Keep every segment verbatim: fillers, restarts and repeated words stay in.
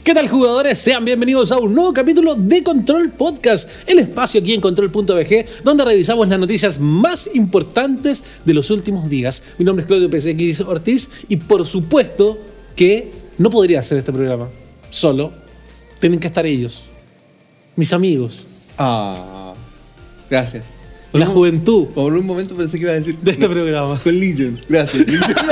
¿Qué tal, jugadores? Sean bienvenidos a un nuevo capítulo de Control Podcast, el espacio aquí en control punto b g donde revisamos las noticias más importantes de los últimos días. Mi nombre es Claudio P C X Ortiz y por supuesto que no podría hacer este programa solo. Tienen que estar ellos, mis amigos. Ah, gracias. Por la un, juventud. Por un momento pensé que iba a decir de este no, programa. Con Legion. Gracias.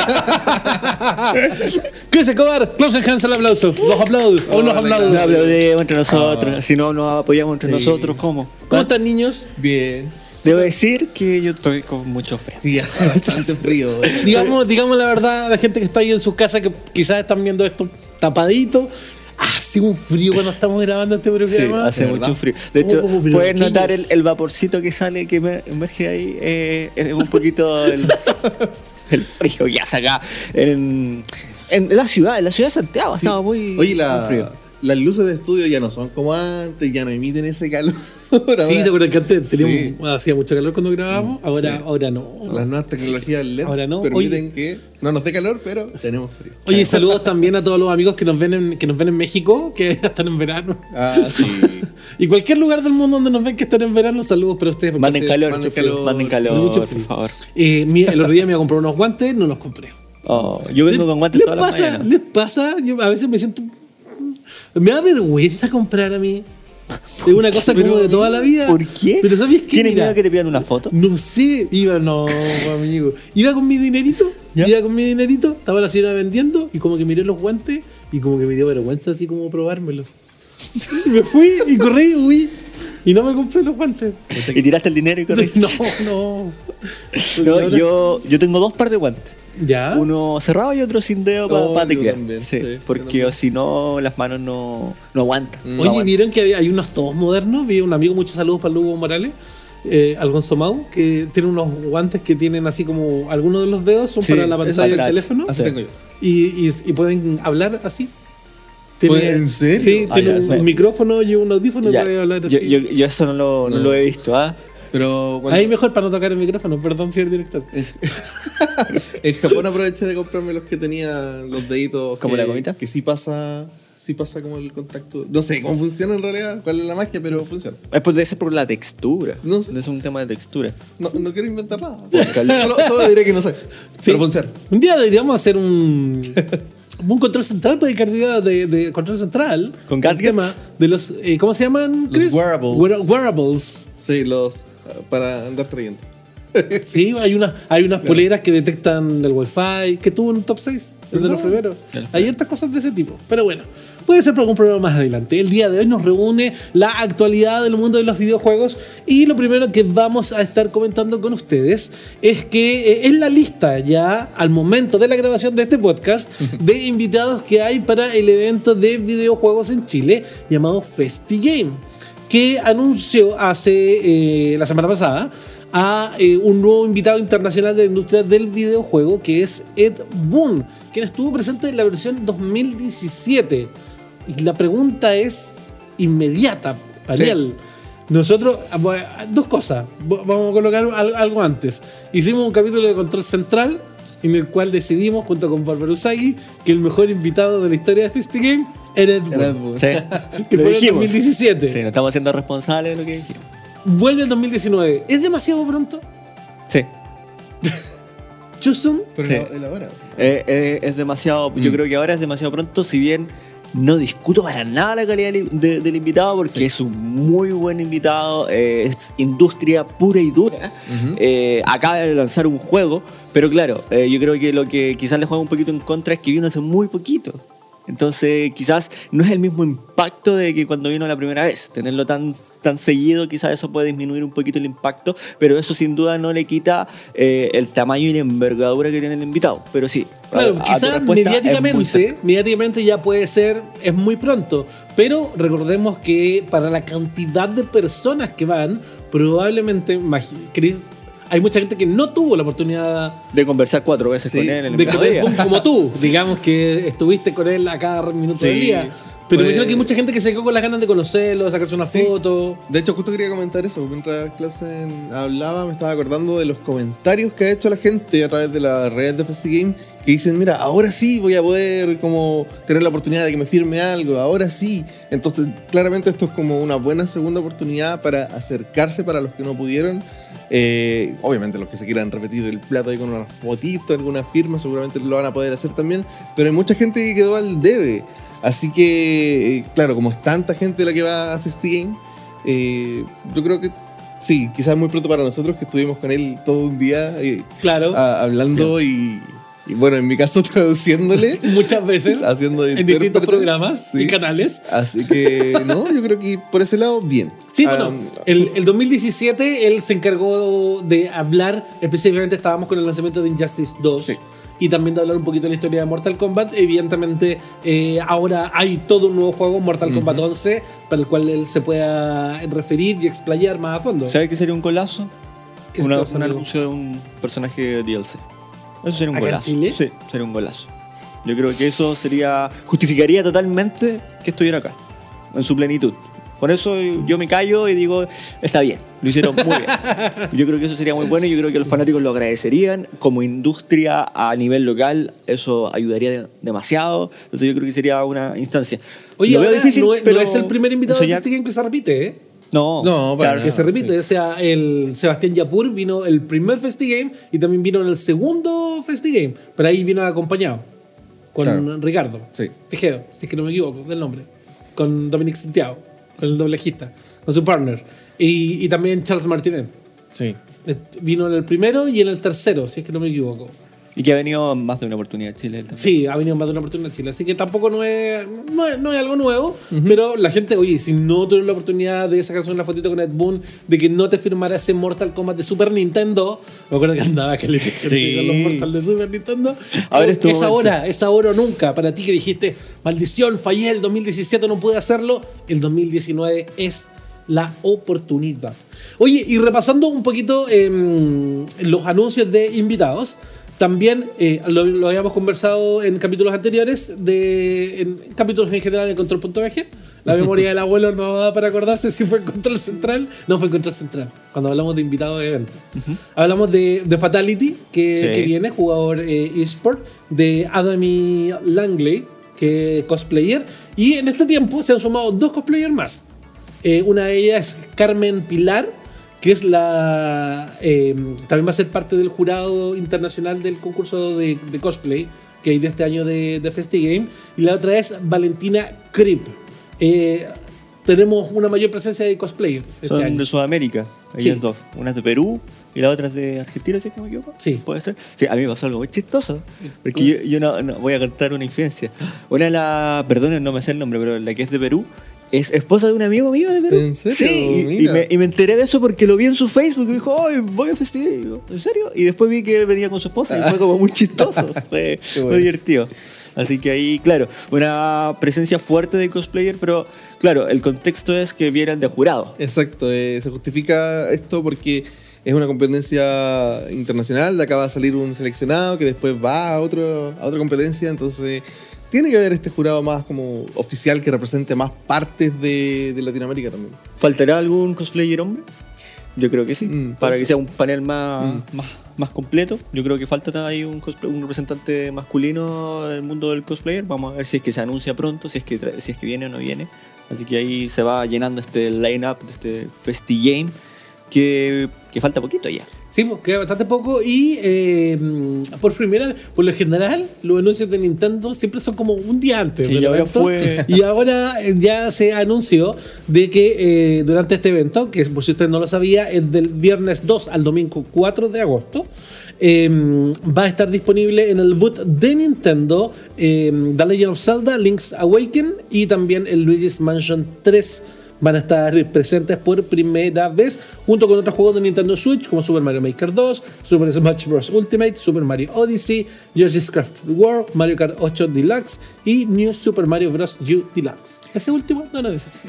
Chris Escobar, Klaus Hans, el aplauso. Los aplausos. Oh, los aplausos. Nos aplaudimos entre nosotros. Ah. Si no nos apoyamos entre sí. nosotros, ¿cómo? ¿Cómo están, niños? Bien. Debo decir que yo estoy con mucho frío. Sí, hace bastante frío. digamos, digamos la verdad a la gente que está ahí en su casa, que quizás están viendo esto tapadito. Hace un frío cuando estamos grabando este programa. Sí, hace mucho frío. De hecho, oh, puedes notar el, el vaporcito que sale, que me emerge ahí. Eh, es un poquito el, el frío que hace acá en, en la ciudad, en la ciudad de Santiago. Sí. Estaba muy, Oye, la, muy frío. Las luces de estudio ya no son como antes, ya no emiten ese calor. Sí, se acuerdan que antes teníamos, sí. hacía mucho calor cuando grabábamos, ahora, sí. ahora no. Las nuevas tecnologías L E D ahora no. permiten Oye, que no nos dé calor, pero tenemos frío. Oye, claro. Saludos también a todos los amigos que nos ven en, que nos ven en México, que están en verano. Ah, sí. Y cualquier lugar del mundo donde nos ven que están en verano, saludos para ustedes. Manden calor, manden calor, manden calor, mucho frío. Por favor. Eh, mi, el otro día me iba a comprar unos guantes, no los compré. Oh, yo vengo con guantes todas las mañanas. ¿Les pasa? Yo a veces me siento... Me da vergüenza comprar a mí. Es una cosa como de toda la vida. ¿Por qué? Pero ¿sabes qué? ¿Tienes miedo que te pidan una foto? No sé. Iba, no, amigo. Iba con mi dinerito. ¿Ya? Iba con mi dinerito. Estaba la señora vendiendo. Y como que miré los guantes. Y como que me dio vergüenza así como probármelos. Y me fui y corrí y huí. Y no me compré los guantes. ¿Y tiraste el dinero y corriste? No, no. no ahora... yo, yo tengo dos par de guantes. ¿Ya? Uno cerrado y otro sin dedo para oh, pa teclear. Sí, sí, porque si no, las manos no, no aguantan. No Oye, aguantan. ¿Vieron que hay, hay unos todos modernos? Vi un amigo, muchos saludos para Lugo Morales, eh, Alfonso Mau, que tiene unos guantes que tienen así como algunos de los dedos son sí, para la pantalla del teléfono. Así tengo yo. Y, y, y pueden hablar así. Tiene, ¿En serio? Sí, ah, tiene ya, un, sí. un micrófono y un audífono ya. para hablar así. Yo, yo, yo eso no lo, no. no lo he visto, ¿ah? ¿eh? Pero cuando... Ahí mejor para no tocar el micrófono, perdón, señor director. En Japón aproveché de comprarme los que tenía los deditos. ¿Como que, la gomita? Que sí pasa, sí pasa como el contacto. No sé cómo funciona en realidad, cuál es la magia, pero funciona. Es por, debe ser por la textura. No sé. No es un tema de textura. No, no quiero inventar nada. solo, solo diré que no sé. Sí. Pero funciona. Un día deberíamos hacer un... un control central para dedicar día de, de control central. Con gadgets. Tema de los, eh, ¿cómo se llaman? Los wearables. Wear, wearables. Sí, los para andar trayendo. Sí, hay unas hay unas poleras que detectan el wifi, que tuvo un top seis, el de los primeros. Hay otras cosas de ese tipo, pero bueno, puede ser por algún programa más adelante. El día de hoy nos reúne la actualidad del mundo de los videojuegos y lo primero que vamos a estar comentando con ustedes es que eh, es la lista ya al momento de la grabación de este podcast de invitados que hay para el evento de videojuegos en Chile llamado FestiGame, que anunció hace eh, la semana pasada a eh, un nuevo invitado internacional de la industria del videojuego, que es Ed Boon, quien estuvo presente en la versión dos mil diecisiete. Y la pregunta es inmediata, Paniel. Sí. Nosotros, dos cosas, vamos a colocar algo antes. Hicimos un capítulo de Control Central en el cual decidimos, junto con Bárbara Usagi, que el mejor invitado de la historia de FestiGame era Ed Boon. Sí. Que fue en dos mil diecisiete. Sí, nos estamos haciendo responsables de lo que dijimos. Vuelve el dos mil diecinueve. ¿Es demasiado pronto? Sí. ¿Too soon? Pero sí. el ahora. Eh, eh, es demasiado. Mm. Yo creo que ahora es demasiado pronto, si bien no discuto para nada la calidad de, de, del invitado, porque sí. es un muy buen invitado, eh, es industria pura y dura. Uh-huh. eh, acaba de lanzar un juego, pero claro, eh, yo creo que lo que quizás le juega un poquito en contra es que vino hace muy poquito. Entonces quizás no es el mismo impacto de que cuando vino la primera vez. Tenerlo tan, tan seguido, quizás eso puede disminuir un poquito el impacto, pero eso sin duda no le quita eh, el tamaño y la envergadura que tiene el invitado. Pero sí, claro, a, quizás a mediáticamente, mediáticamente ya puede ser, es muy pronto, pero recordemos que para la cantidad de personas que van, probablemente Chris, hay mucha gente que no tuvo la oportunidad de conversar cuatro veces sí, con él en el de que, como tú, digamos que estuviste con él a cada minuto sí. del día. Pero me Pues- imagino que hay mucha gente que se quedó con las ganas de conocerlo, de sacarse una Sí. foto. De hecho, justo quería comentar eso. Mientras Clausen hablaba, me estaba acordando de los comentarios que ha hecho la gente a través de la red de FestiGame, que dicen, mira, ahora sí voy a poder como tener la oportunidad de que me firme algo, ahora sí. Entonces, claramente esto es como una buena segunda oportunidad para acercarse para los que no pudieron. Eh, obviamente los que se quieran repetir el plato ahí con una fotito, alguna firma, seguramente lo van a poder hacer también. Pero hay mucha gente que quedó al debe. Así que, eh, claro, como es tanta gente la que va a FestiGame, eh, yo creo que sí, quizás muy pronto para nosotros que estuvimos con él todo un día eh, Claro. a- hablando y, y, bueno, en mi caso traduciéndole, Muchas veces. haciendo en distintos intérprete. programas Sí. y canales. Así que, no, yo creo que por ese lado, bien. Sí, Ah, bueno, el, el dos mil diecisiete él se encargó de hablar, específicamente estábamos con el lanzamiento de Injustice dos. Sí. Y también de hablar un poquito de la historia de Mortal Kombat. Evidentemente, eh, ahora hay todo un nuevo juego, Mortal Kombat once, para el cual él se pueda referir y explayar más a fondo. ¿Sabes qué sería un golazo? ¿Qué Una- cosa, un amigo? anuncio de un personaje de D L C. Eso sería un ¿Acá en golazo. Chile? Sí, sería un golazo. Yo creo que eso sería. Justificaría totalmente que estuviera acá. En su plenitud. Con eso yo me callo y digo, está bien, lo hicieron muy bien. Yo creo que eso sería muy bueno y yo creo que los fanáticos lo agradecerían. Como industria a nivel local, eso ayudaría de- demasiado. Entonces yo creo que sería una instancia. Oye, Lo veo ahora difícil, no, es, pero no es el primer invitado de enseñar- este game que se repite, ¿eh? No, No, para claro, Que se repite. sí. O sea, el Sebastián Yapur vino el primer FestiGame y también vino en el segundo FestiGame. Pero ahí vino acompañado con Claro. Ricardo Sí. Tejero, si es que no me equivoco del nombre. Con Dominic Santiago, con el doblejista, con su partner. Y, y también Charles Martinet. Sí. Eh, Vino en el primero y en el tercero, si es que no me equivoco. Y que ha venido más de una oportunidad en Chile. él también. Sí, ha venido más de una oportunidad en Chile. Así que tampoco no es, no es, no es algo nuevo. Pero la gente, oye, si no tuvieron la oportunidad de sacarse una fotito con Ed Boon, de que no te firmara ese Mortal Kombat de Super Nintendo. Me acuerdo que andaba que le Sí. con los Mortal de Super Nintendo. Ahora es tu es momento. ahora, es ahora o nunca. Para ti que dijiste, maldición, fallé el dos mil diecisiete, no pude hacerlo. El dos mil diecinueve es la oportunidad. Oye, y repasando un poquito em, los anuncios de invitados. También eh, lo, lo habíamos conversado en capítulos anteriores, de, en capítulos en general en Control punto b g. La memoria del abuelo no da para acordarse si fue en Control Central. No fue en Control Central, cuando hablamos de invitados de eventos. Hablamos de, de Fatality, que, Sí. que viene, jugador eh, eSport, de Adamy Langley, que es cosplayer. Y en este tiempo se han sumado dos cosplayers más. Eh, una de ellas es Carmen Pilar, que es la eh, también va a ser parte del jurado internacional del concurso de, de cosplay que hay de este año de, de FestiGame, y la otra es Valentina Krip. Eh, tenemos una mayor presencia de cosplayers este Son año. de Sudamérica, Sí. ellas dos. Una es de Perú y la otra es de Argentina, si es que me equivoco. Sí. Puede ser. Sí, a mí me pasó algo muy chistoso. Porque yo, yo no, no- voy a contar una infidencia. Una de las, perdonen, no me sé el nombre, pero la que es de Perú es esposa de un amigo mío de Perú. ¿En serio? Sí, y, y Mira. me, y me enteré de eso porque lo vi en su Facebook y dijo, ¡ay, voy a festival! Y yo, ¿en serio? Y después vi que venía con su esposa y fue como muy chistoso. Fue Qué muy bueno. divertido. Así que ahí, claro, una presencia fuerte de cosplayer, pero claro, el contexto es que vienen de jurado. Exacto, eh, se justifica esto porque es una competencia internacional, de acá va a salir un seleccionado que después va a, otro, a otra competencia, entonces tiene que haber este jurado más como oficial que represente más partes de, de Latinoamérica también. ¿Faltará algún cosplayer hombre? Yo creo que sí, Mm, para puede que ser. sea un panel más, Mm. más, más completo. Yo creo que falta ahí un, cosplay- un representante masculino del mundo del cosplayer. Vamos a ver si es que se anuncia pronto, si es que, tra- si es que viene o no viene. Así que ahí se va llenando este line-up de este FestiGame que, que falta poquito ya. Sí, pues, queda bastante poco y eh, por primera, por lo general, los anuncios de Nintendo siempre son como un día antes. Sí, del y ahora evento. fue- Y ahora eh, ya se anunció de que eh, durante este evento, que por si usted no lo sabía, es del viernes dos al domingo cuatro de agosto, eh, va a estar disponible en el boot de Nintendo eh, The Legend of Zelda, Link's Awakening y también el Luigi's Mansion tres. Van a estar presentes por primera vez junto con otros juegos de Nintendo Switch como Super Mario Maker dos, Super Smash Bros. Ultimate, Super Mario Odyssey, Yoshi's Crafted World, Mario Kart ocho Deluxe y New Super Mario Bros. U Deluxe. Ese último no lo necesito.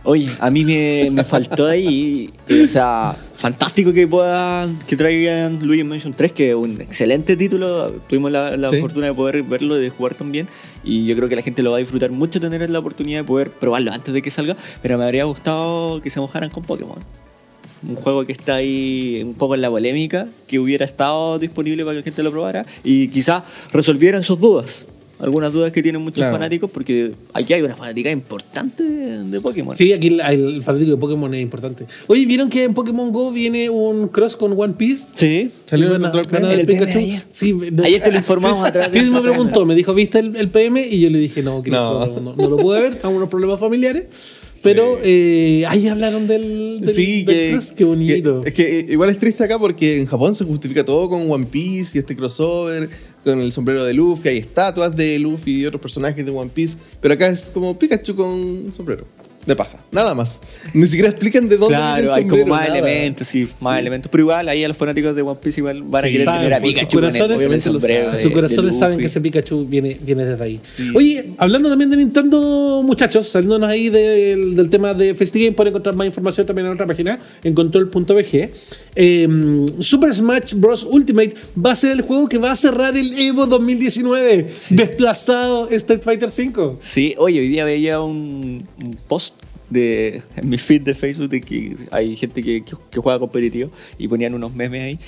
Oye, a mí me, me faltó ahí, eh, o sea, fantástico que puedan, que traigan Luigi Mansion tres, que es un excelente título. Tuvimos la, la Sí. fortuna de poder verlo, de jugar también, y yo creo que la gente lo va a disfrutar mucho tener la oportunidad de poder probarlo antes de que salga, pero me habría gustado que se mojaran con Pokémon. Un juego que está ahí un poco en la polémica, que hubiera estado disponible para que la gente lo probara y quizás resolvieran sus dudas. Algunas dudas que tienen muchos Claro. fanáticos, porque aquí hay una fanática importante de, de Pokémon. Sí, aquí el, el fanático de Pokémon es importante. Oye, ¿vieron que en Pokémon Go viene un cross con One Piece? Sí. Salió Y en van a- el control van a P M. ver El P M Pikachu. ayer. Sí, no- Ayer te lo informamos Chris- a través de Chris me nuestro preguntó, me dijo, ¿viste el, el P M? Y yo le dije, no, Chris, No. no, no, no lo pude ver, tengo unos problemas familiares. Pero eh, ahí hablaron del, del, Sí, del que, cross, qué bonito. que- es que igual es triste acá porque en Japón se justifica todo con One Piece y este crossover, con el sombrero de Luffy, hay estatuas de Luffy y otros personajes de One Piece, pero acá es como Pikachu con sombrero de paja, nada más. Ni siquiera explican de dónde viene Claro, el hay sombrero. como más nada. elementos, sí, más elementos. Pero igual, ahí a los fanáticos de One Piece igual van a Sí, querer saben, tener a por sus Pikachu con el, corazones, obviamente el lo sombrero. saben. de- Sus de corazones saben Luffy. que ese Pikachu viene, viene desde ahí. Sí. Oye, hablando también de Nintendo, muchachos, saliéndonos ahí del, del tema de FestiGame, pueden encontrar más información también en otra página, en control punto b g. Eh, Super Smash Bros. Ultimate va a ser el juego que va a cerrar el Evo dos mil diecinueve, desplazado Street Fighter cinco. Sí, oye, hoy día veía un, un post de, en mi feed de Facebook de que hay gente que, que, que juega competitivo y ponían unos memes ahí.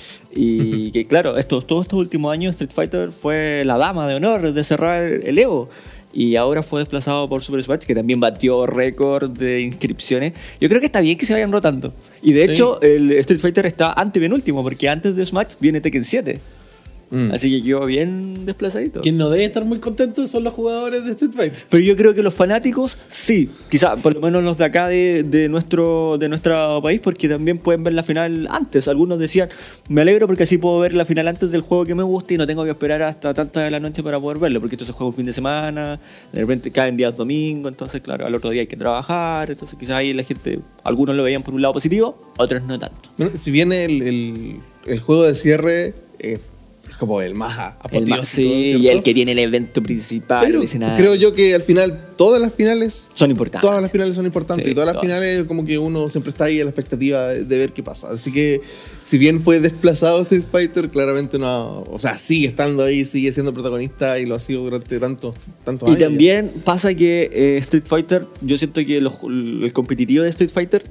Y que, claro, estos, todos estos últimos años Street Fighter fue la dama de honor de cerrar el Evo. Y ahora fue desplazado por Super Smash, que también batió récord de inscripciones. Yo creo que está bien que se vayan rotando. Y de Sí. hecho, el Street Fighter está antepenúltimo, porque antes de Smash viene Tekken siete. Mm. Así que quedó bien desplazadito. Quien no debe estar muy contento son los jugadores de Street Fighter. Pero yo creo que los fanáticos, sí, quizá por lo menos los de acá de, de nuestro de nuestro país, porque también pueden ver la final antes. Algunos decían, me alegro porque así puedo ver la final antes del juego que me gusta y no tengo que esperar hasta tantas de la noche para poder verlo, porque esto se juega un fin de semana, de repente caen días domingo, entonces claro, al otro día hay que trabajar, entonces quizás ahí la gente, algunos lo veían por un lado positivo, otros no tanto. Bueno, si bien el, el, el juego de cierre eh, es como el más a- El apoteósico, más, sí, y ¿cierto? el que tiene el evento principal, Pero el escenario. creo yo que al final todas las finales Son importantes. Todas las finales son importantes Sí, y todas las todas. finales como que uno siempre está ahí a la expectativa de, de ver qué pasa. Así que si bien fue desplazado Street Fighter, claramente no, o sea, sigue estando ahí, sigue siendo protagonista y lo ha sido durante tantos tantos Y años. también pasa que eh, Street Fighter, yo siento que los- el competitivo de Street Fighter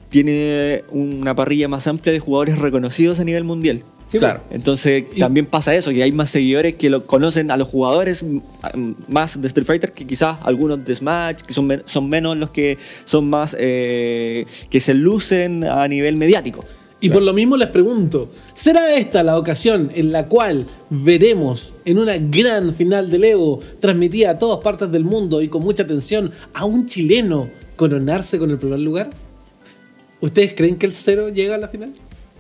tiene una parrilla más amplia de jugadores reconocidos a nivel mundial. Sí, Claro. Entonces Y- también pasa eso, que hay más seguidores que lo conocen a los jugadores mm, más de Street Fighter que quizás algunos de Smash, que son, men- son menos los que son más, eh, que se lucen a nivel mediático. Y por lo mismo les pregunto, ¿será esta la ocasión en la cual veremos en una gran final del Evo, transmitida a todas partes del mundo y con mucha atención, a un chileno coronarse con el primer lugar? ¿Ustedes creen que el cero llega a la final?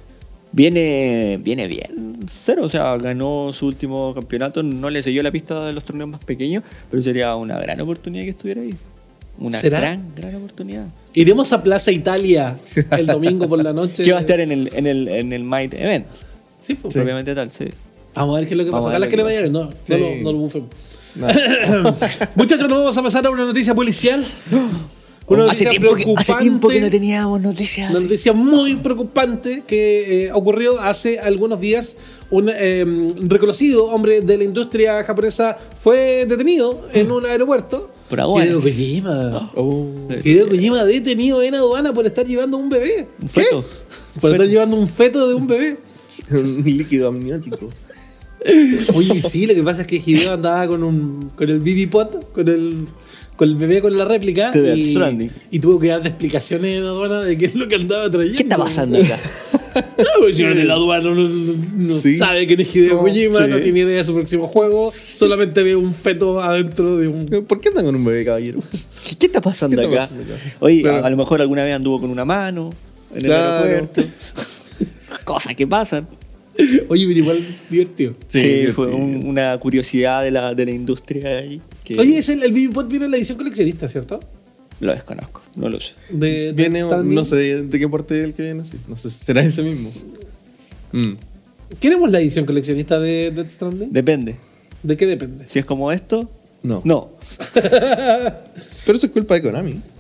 Viene, viene bien, cero, o sea, ganó su último campeonato, no le siguió la pista de los torneos más pequeños, pero sería una gran oportunidad que estuviera ahí. Una ¿Será? gran, gran oportunidad. Iremos a Plaza Italia el domingo por la noche. Que va a estar en el, en el, en el Might Event, Sí, pues. propiamente tal, sí. Vamos a ver qué es lo que Vamos pasa. a ver Ojalá que le lo que vaya bien, no, no, Sí. lo, no lo bufemos. Nada. Muchachos, nos vamos a pasar a una noticia policial. Una Hace noticia tiempo, que, hace tiempo que no preocupante. teníamos noticias. Una así. noticia muy preocupante que eh, ocurrió hace algunos días. Un eh, reconocido hombre de la industria japonesa fue detenido en un aeropuerto. Por aduanas. Hideo Kojima. Oh. Hideo Kojima detenido en aduana por estar llevando un bebé. Un feto. Por estar llevando un feto de un bebé. Un líquido amniótico. Oye, sí, lo que pasa es que Hideo andaba con un con el B B Pot, con el con el bebé con la réplica De Death y, Stranding. y tuvo que dar explicaciones en la aduana de qué es lo que andaba trayendo. ¿Qué está pasando acá? No, pues si uno en la aduana no, no- no Sí. sabe quién es Hideo No, Kojima, sí. no tiene idea de su próximo juego, solamente ve un feto adentro de un... ¿Por qué andan con un bebé, caballero? ¿Qué, qué está pasando ¿Qué está acá? pasando acá? Oye, Claro. a, a lo mejor alguna vez anduvo con una mano en Claro. el aeropuerto. Cosas que pasan. Oye, pero igual divertido. Sí, Sí, fue divertido. un- una curiosidad de la, de la industria ahí. Que Oye, es el, el B B Pot viene en la edición coleccionista, ¿cierto? Lo desconozco, no lo sé. De, de Viene, Stranding. no sé de, de qué porte es el que viene así. No sé, será ese mismo. Mm. ¿Queremos la edición coleccionista de Death Stranding? Depende. ¿De qué depende? Si es como esto, No. no. Pero eso es culpa de Konami.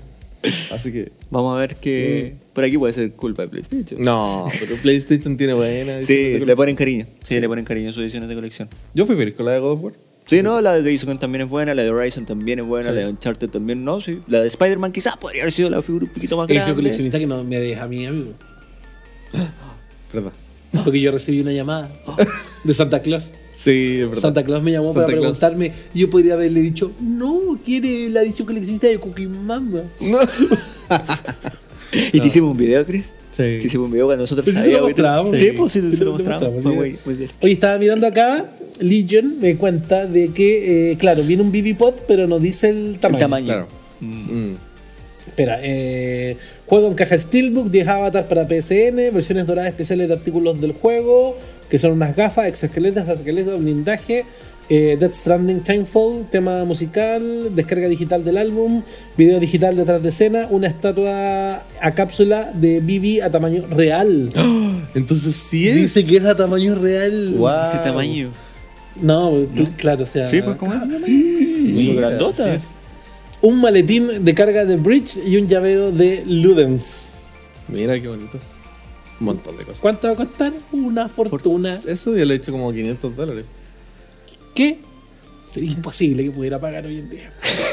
Así que. Vamos a ver que por aquí puede ser culpa de PlayStation. No, pero PlayStation tiene buena. Sí, le ponen cariño. Sí, le ponen cariño a sus ediciones de colección. Yo fui feliz con la de God of War. Sí, no, la de Days Gone también es buena, la de Horizon también es buena, Sí. la de Uncharted también, no, sí. La de Spider-Man quizás podría haber sido la figura un poquito más Edición grande. coleccionista que no me deja a mí, amigo. ¿Verdad? Porque yo recibí una llamada de Santa Claus. Sí, es verdad. Santa Claus me llamó Santa para Claus. preguntarme. Y yo podría haberle dicho, no, quiere la edición coleccionista de Cookie Mamba. No. ¿Y te hicimos un video, Chris? Sí. Te hicimos un video cuando nosotros Sí, sí, sabíamos. lo mostramos. Sí, pues sí, Sí, se lo lo mostramos. mostramos, Fue sí. muy, muy bien. Oye, estaba mirando acá, Legion me cuenta de que, eh, claro, viene un B B Pod, pero no dice el tamaño. El tamaño. Claro. Mm. Mm. Espera, eh, juego en caja Steelbook, diez avatars para P S N, versiones doradas especiales de artículos del juego, que son unas gafas, exoesqueletos, esqueletos, blindaje, eh, Death Stranding Timefall, tema musical, descarga digital del álbum, video digital detrás de escena, una estatua a cápsula de B B a tamaño real. Entonces sí es. Dice que es a tamaño real. Wow. Ese tamaño. No, claro, o sea. Sí, pues como es. Mira, grandota. así es. Un maletín de carga de Bridge y un llavero de Ludens. Mira qué bonito. Un montón de cosas. ¿Cuánto va a costar? Una fortuna. Eso yo le he hecho como quinientos dólares. ¿Qué? Sería imposible que pudiera pagar hoy en día.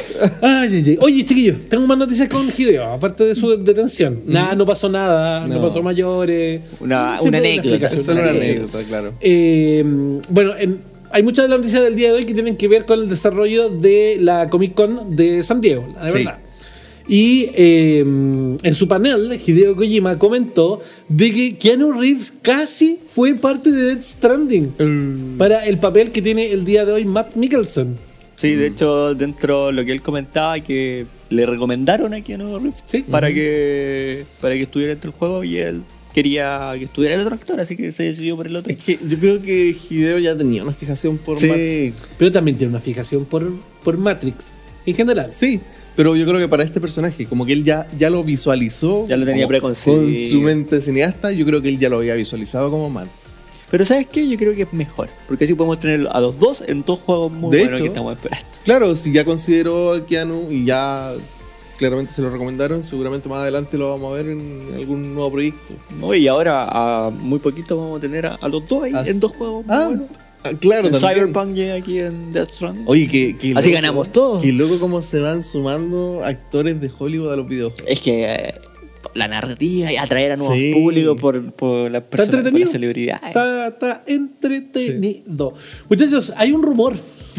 Ay, ay, ay. Oye, chiquillos, tengo más noticias con Hideo, aparte de su detención. Nada, no pasó nada, no, No. pasó mayores. Una- Siempre una hay anécdota. explicación, Es solo una una anécdota. anécdota, claro. Eh, bueno, en- hay muchas de las noticias del día de hoy que tienen que ver con el desarrollo de la Comic Con de San Diego, la de Sí. verdad. Y eh, en su panel, Hideo Kojima comentó de que Keanu Reeves casi fue parte de Death Stranding para el papel que tiene el día de hoy Matt Mikkelsen. Sí, de hecho, dentro de lo que él comentaba, que le recomendaron a Keanu Reeves Sí. para, que, para que estuviera dentro del juego y él quería que estuviera el otro actor, así que se decidió por el otro. Es que yo creo que Hideo ya tenía una fijación por Matt. Sí, Pero también tiene una fijación por, por Matrix en general. Sí, pero yo creo que para este personaje, como que él ya, ya lo visualizó. Ya lo tenía como preconcebido. Con su mente cineasta, yo creo que él ya lo había visualizado como Matt. pero ¿sabes qué? Yo creo que es mejor, porque así podemos tener a los dos en dos juegos muy De buenos hecho, que estamos esperando. Claro, si ya consideró a Keanu y ya claramente se lo recomendaron, seguramente más adelante lo vamos a ver en algún nuevo proyecto. ¿No? Y ahora, a muy poquito, vamos a tener a, a los dos ahí As- en dos juegos muy Ah, buenos. ah, claro, En también. Cyberpunk llega aquí en Death Stranding. Oye, que, que Así loco- ganamos todos. Y luego cómo se van sumando actores de Hollywood a los videojuegos. Es que eh, la narrativa y atraer a nuevos Sí. públicos por, por las Está personas, por entretenido. las celebridades. Está, está entretenido. Muchachos, hay un rumor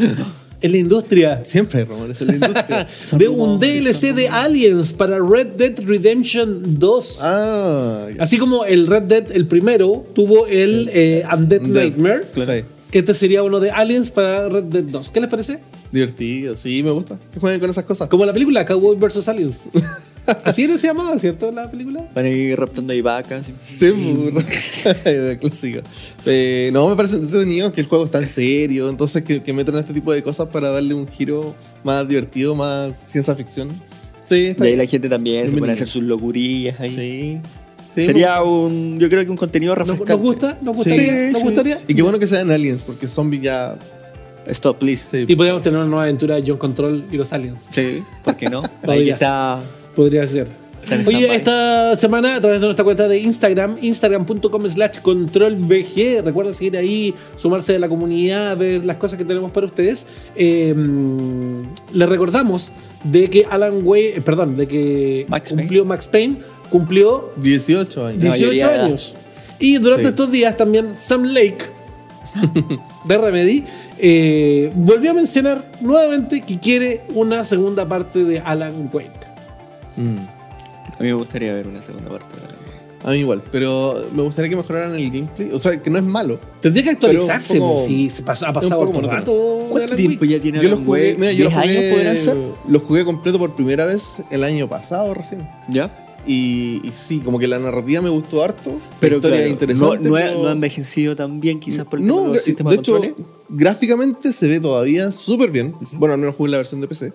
en la industria Siempre hay rumores en la industria. Son de rumores, un D L C son de rumores. Aliens para Red Dead Redemption dos. ah, ya. Así como el Red Dead, el primero, tuvo el eh, Undead Undead. Nightmare. Sí. Que este sería uno de Aliens para Red Dead dos. ¿Qué les parece? Divertido, sí, me gusta. Que jueguen con esas cosas. Como la película Cowboy versus. Aliens. Así era, se llamaba, ¿cierto? La película. Van a ir raptando ahí vacas. Sí, burro. Clásico. Eh, no, me parece entretenido que el juego es tan serio. Entonces, que, que metan este tipo de cosas para darle un giro más divertido, más ciencia ficción. Sí, Y está ahí bien. la gente también se pone a Bienvenido. hacer sus locurillas ahí. Sí. Sí, Sería un, yo creo que un contenido ¿Nos, refrescante. nos gusta? ¿Nos gustaría? Sí, ¿Nos sí. gustaría? Y qué bueno que sean aliens, porque zombies ya. Stop, please. Sí. Y podríamos tener una nueva aventura de John Control y los Aliens. Sí, ¿por qué no? Ahí Podría está. Podría ser. Está en Oye, stand-by. esta semana a través de nuestra cuenta de Instagram, instagram.com slash controlvg, recuerden seguir ahí, sumarse a la comunidad, ver las cosas que tenemos para ustedes. Eh, les recordamos de que Alan Wake, eh, perdón, de que Max cumplió Max Payne, cumplió dieciocho años. La dieciocho mayoría de edad. años. Y durante Sí. estos días también Sam Lake de Remedy eh, volvió a mencionar nuevamente que quiere una segunda parte de Alan Wake. Mm. A mí me gustaría ver una segunda parte de la A mí igual, pero me gustaría que mejoraran el gameplay. O sea, que no es malo. Tendría que actualizarse, Pero un poco- ¿no? Si se pasó- ha es un pasado poco por monótono. rato. de ¿Cuánto Alan tiempo Wake. ya tiene Yo lo Alan jugué, Wake? mira, yo ¿diez lo jugué, años podrán ser? lo jugué completo por primera vez el año pasado recién. ¿Ya? Y, y sí, como que la narrativa me gustó harto. Pero la historia claro, es interesante. no, no, ha- pero- no ha envejecido tan bien quizás por el No, tema de los de sistemas de hecho, controles. gráficamente se ve todavía súper bien. Bueno, al menos jugué la versión de P C.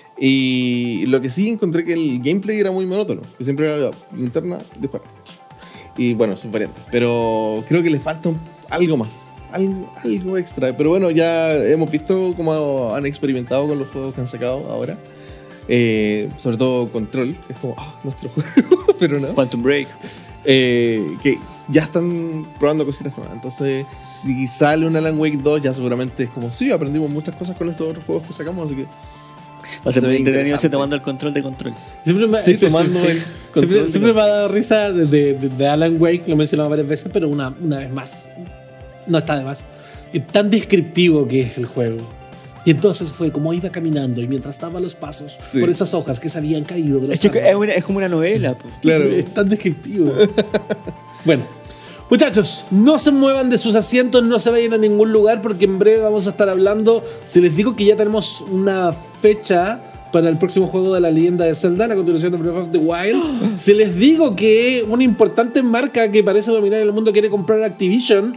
Y lo que sí encontré que el gameplay era muy monótono. Que siempre era linterna, dispara. Y bueno, sus variantes. Pero creo que le falta un- algo más. Algo, algo extra. Pero bueno, ya hemos visto cómo han experimentado con los juegos que han sacado ahora. Eh, sobre todo Control, que es como, ah, nuestro juego, pero no. Quantum Break. Eh, que ya están probando cositas nuevas. Entonces, si sale un Alan Wake dos, ya seguramente es como, sí, aprendimos muchas cosas con estos otros juegos que sacamos, así que... Va a ser Se muy ve entretenido interesante. si tomando el control de Control. Siempre me, Sí, siempre- tomando el siempre- control de siempre me ha control. dado risa de, de- de- de Alan Wake, lo he mencionado varias veces, pero una, una vez más. No está de más. Es tan descriptivo que es el juego. Y entonces fue como iba caminando y mientras daba los pasos Sí. por esas hojas que se habían caído de los Es, que árboles. es, una- es como una novela. Pues. Claro. Es tan descriptivo. Bueno, muchachos, no se muevan de sus asientos, no se vayan a ningún lugar porque en breve vamos a estar hablando. Si les digo que ya tenemos una fecha para el próximo juego de la leyenda de Zelda, la continuación de Breath of the Wild. Si les digo que una importante marca que parece dominar el mundo quiere comprar Activision,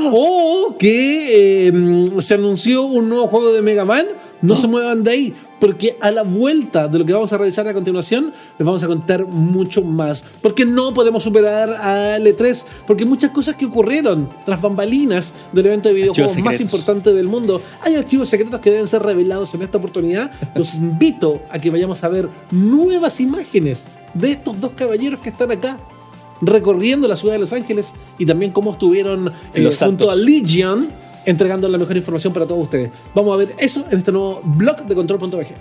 o que eh, se anunció un nuevo juego de Mega Man, no se muevan de ahí, porque a la vuelta de lo que vamos a revisar a continuación les vamos a contar mucho más, porque no podemos superar a L tres, porque muchas cosas que ocurrieron tras bambalinas del evento de videojuegos Archivos más secretos. importante del mundo. Hay archivos secretos que deben ser revelados en esta oportunidad. Los invito a que vayamos a ver nuevas imágenes de estos dos caballeros que están acá recorriendo la ciudad de Los Ángeles y también cómo estuvieron En eh, Los junto Santos. a Legion entregando la mejor información para todos ustedes. Vamos a ver eso en este nuevo blog de control punto b g.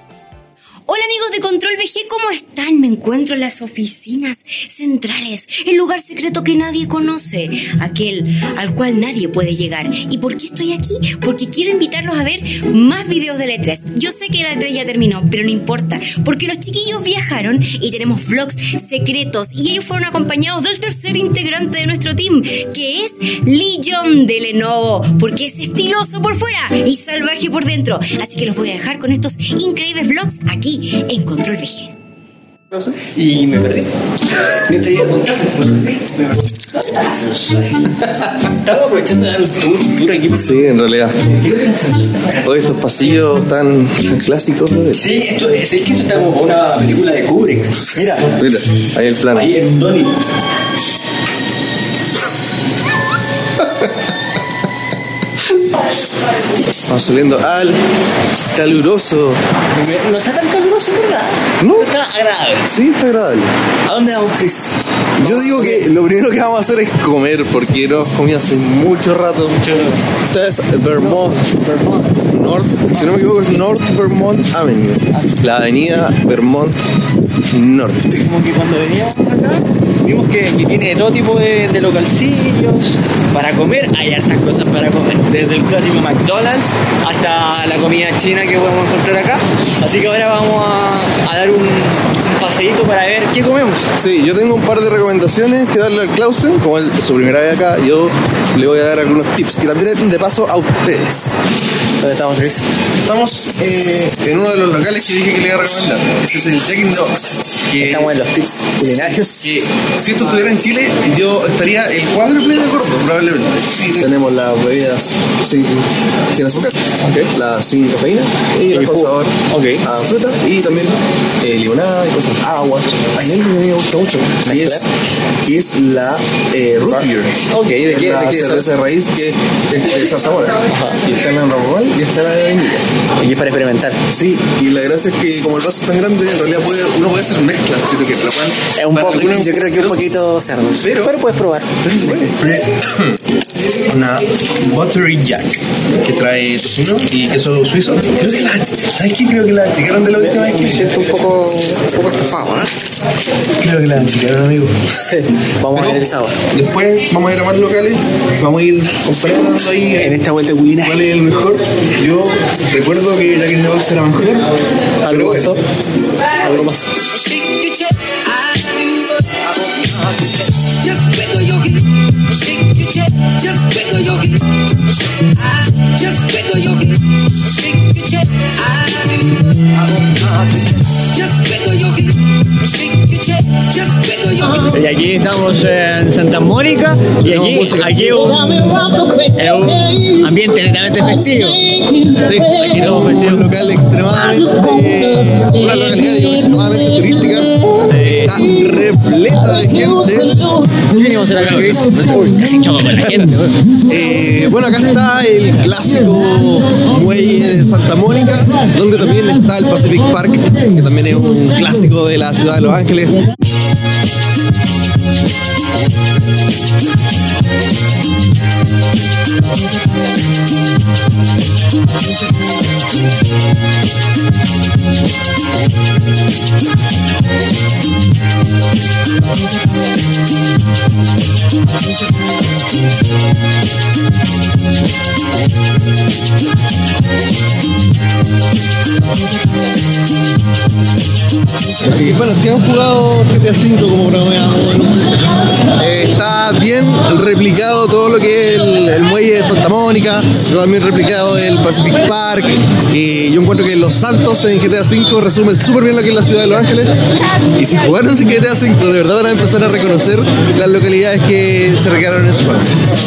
Hola amigos de Control V G, ¿cómo están? Me encuentro en las oficinas centrales, el lugar secreto que nadie conoce, aquel al cual nadie puede llegar. ¿Y por qué estoy aquí? Porque quiero invitarlos a ver más videos del E tres. Yo sé que el E tres ya terminó, pero no importa, porque los chiquillos viajaron y tenemos vlogs secretos y ellos fueron acompañados del tercer integrante de nuestro team, que es Legion de Lenovo, porque es estiloso por fuera y salvaje por dentro. Así que los voy a dejar con estos increíbles vlogs aquí en Control V G. Y me perdí. Mientras iba contando, me perdí. Estaba aprovechando de dar un tour, un tour aquí. Sí, en realidad. Hoy estos pasillos tan clásicos. ¿No? Sí, esto, es, es que esto está como una película de Kubrick. Mira, Mira, ahí el plano. ahí en Donnie. Vamos subiendo al caluroso. No está tan caluroso, ¿verdad? No. Está agradable. Sí, está agradable. ¿A dónde vamos, Chris? Yo digo que lo primero que vamos a hacer es comer, porque no hemos comido hace mucho rato. Esta es Vermont, Vermont North, si no me equivoco, es North Vermont Avenue. La avenida Vermont Norte. Como que cuando veníamos acá, vimos que, que tiene de todo tipo de, de localcillos para comer. Hay hartas cosas para comer, desde el clásico McDonald's hasta la comida china que podemos encontrar acá. Así que ahora vamos a, a dar un, un paseíto para ver qué comemos. Sí, yo tengo un par de recomendaciones que darle al Clausen. Como es su primera vez acá, yo le voy a dar algunos tips que también de paso a ustedes. ¿Dónde estamos, Chris? Estamos eh, en uno de los locales que dije que le iba a recomendar. Este es el Jack in the Box. Que, Estamos en los tips culinarios. que si esto estuviera en Chile, yo estaría el cuádruple de gordo, probablemente. Tenemos las bebidas sin, sin azúcar, las sin cafeína y las con jugo. sabor Ok. a fruta y también eh, limonada y cosas, agua. Hay algo que a mí me gusta mucho, que es, que es la eh, root beer. Ok, ¿de Es qué- la de qué es? cerveza de raíz que es de zarzamora. Y está la normal y está la de vainilla. Y es para experimentar. Sí, y la gracia es que como el vaso es tan grande, en realidad puede, uno puede hacer mezcla, siento que la pueden- Es un para poco, algunos yo creo que un poquito cerdo. Pero- Pero puedes probar. Pero se puede. Una Buttery Jack que trae tocino y queso suizo. Creo que la, ¿sabes qué? Creo que la achicaron de la última vez que Me siento un poco, un poco estafado, ¿eh? Creo que la achicaron, amigo. Vamos a Pero ver el sabor. después vamos a ir a más locales, vamos a ir comparando ahí En esta vuelta culinaria. cuál es el mejor. Yo recuerdo que Jack in the Box era mejor. Pero ¿Algo más? bueno, ¿Algo más? Y aquí estamos en Santa Mónica y aquí, aquí es un, es un ambiente netamente festivo. sí, Aquí estamos un festejos. local extremadamente, una localidad digo, extremadamente turística. Sí. está repleta de gente. ¿Qué venimos a hacer acá, Chris? Uy, casi choco con la gente. Eh, bueno, acá está el clásico muelle de Santa Mónica, donde también está el Pacific Park, que también es un clásico de la ciudad de Los Ángeles. Y bueno, si han jugado G T A cinco como bromeado, eh, está bien replicado todo lo que es el, el muelle de Santa Mónica, también replicado el Pacific Park, y yo encuentro que Los Santos en G T A cinco resumen súper bien lo que es la ciudad de Los Ángeles, y si jugaron en G T A cinco de verdad van a empezar a reconocer las localidades que se recrearon en su juego.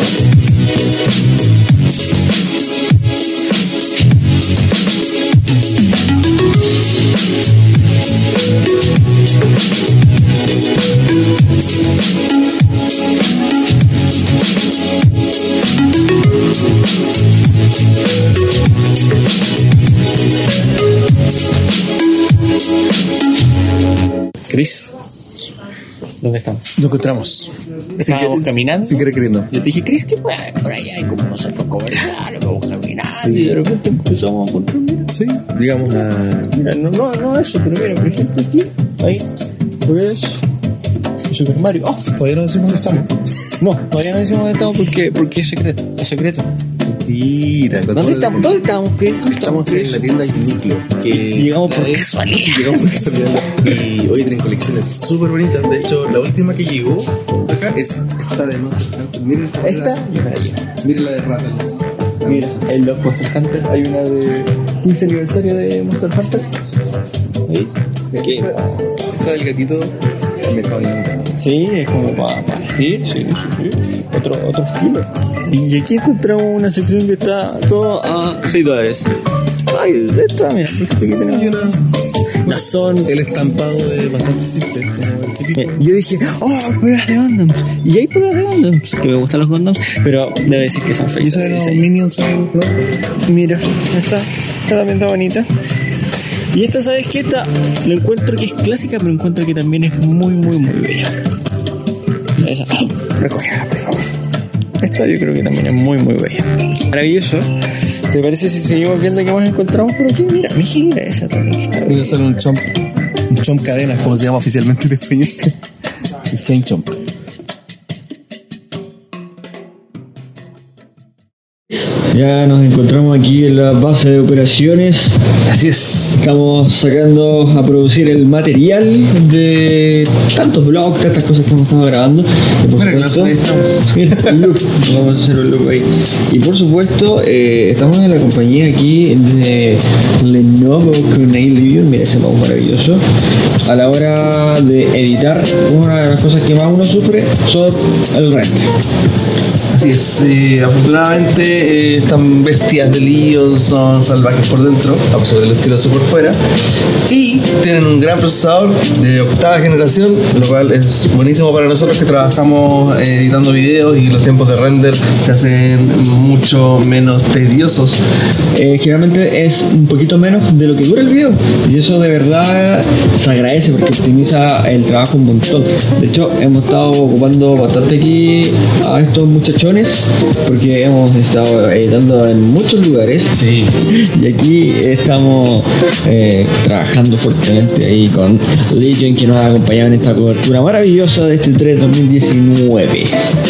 Chris, ¿dónde estamos? Nos encontramos. Estábamos caminando. Sin querer queriendo. Yo te dije, Chris, ¿qué puede por allá? Y como nosotros conversar, vamos caminando. Y de repente empezamos a encontrar. Mira, Sí, digamos a... mira, no, no, no eso, pero mira, por ejemplo, aquí, ahí, ¿ves? Super Mario. Oh, Todavía no decimos dónde estamos. no, todavía no decimos dónde estamos porque, porque es secreto. Es secreto. Mentira. ¿Dónde estamos? ¿Dónde estamos? ¿Qué? Estamos en la tienda Uniqlo. Que Llegamos por es- casualidad. Llegamos por casualidad. Y hoy tienen colecciones súper bonitas. De hecho, la última que llegó acá es esta de Monster Hunter. Miren Esta, la, yo para allá. miren la de Rathalos. Mira, el Los Monster Hunter. Hay una de quince aniversario de Monster Hunter. Ahí. ¿Qué? Esta, esta del gatito me está bonita. Sí, es como para partir, sí, sí, sí. Otro, otro estilo. Y aquí encontramos una sección que está todo a seis dólares. Ay, esta, mira, fíjate que Y tenemos. una, No son. el estampado es bastante simple. como el típico. Mira, yo dije, oh, pruebas de Gundams. Y hay pruebas de Gundams, que me gustan los Gundams, pero debo decir que son Y fake. eso de los Minions, ¿no? Mira, esta, esta también está bonita. Y esta, ¿sabes qué? Esta la encuentro que es clásica, pero encuentro que también es muy, muy, muy bella. Esa, oh, recógela, por favor. Esta yo creo que también es muy, muy bella. Maravilloso. ¿Te parece si seguimos viendo qué más encontramos por aquí? Mira, mira esa también que está Voy a hacer un chomp. Un chomp cadena, como se llama oficialmente en español. El chain chomp. Ya nos encontramos aquí en la base de operaciones. Así es. Estamos sacando a producir el material de tantos vlogs, tantas cosas que hemos estado grabando. Y por Mira, claro, supuesto- ahí estamos. Mira, el look. Vamos a hacer un look ahí. Y por supuesto, eh, estamos en la compañía aquí de Lenovo Cornelius. Mira ese mouse maravilloso. A la hora de editar, una de las cosas que más uno sufre son el render. Así es, eh, afortunadamente eh, están bestias de Leon, son salvajes por dentro, a pesar del estiloso por fuera. Y tienen un gran procesador de octava generación, lo cual es buenísimo para nosotros que trabajamos eh, editando videos y los tiempos de render se hacen mucho menos tediosos. Eh, generalmente es un poquito menos de lo que dura el video y eso de verdad se agradece porque optimiza el trabajo un montón. De hecho, hemos estado ocupando bastante aquí a estos muchachones porque hemos estado editando en muchos lugares. Sí. Y aquí estamos eh, trabajando fuertemente ahí con Legion, que nos ha acompañado en esta cobertura maravillosa de este E tres dos mil diecinueve.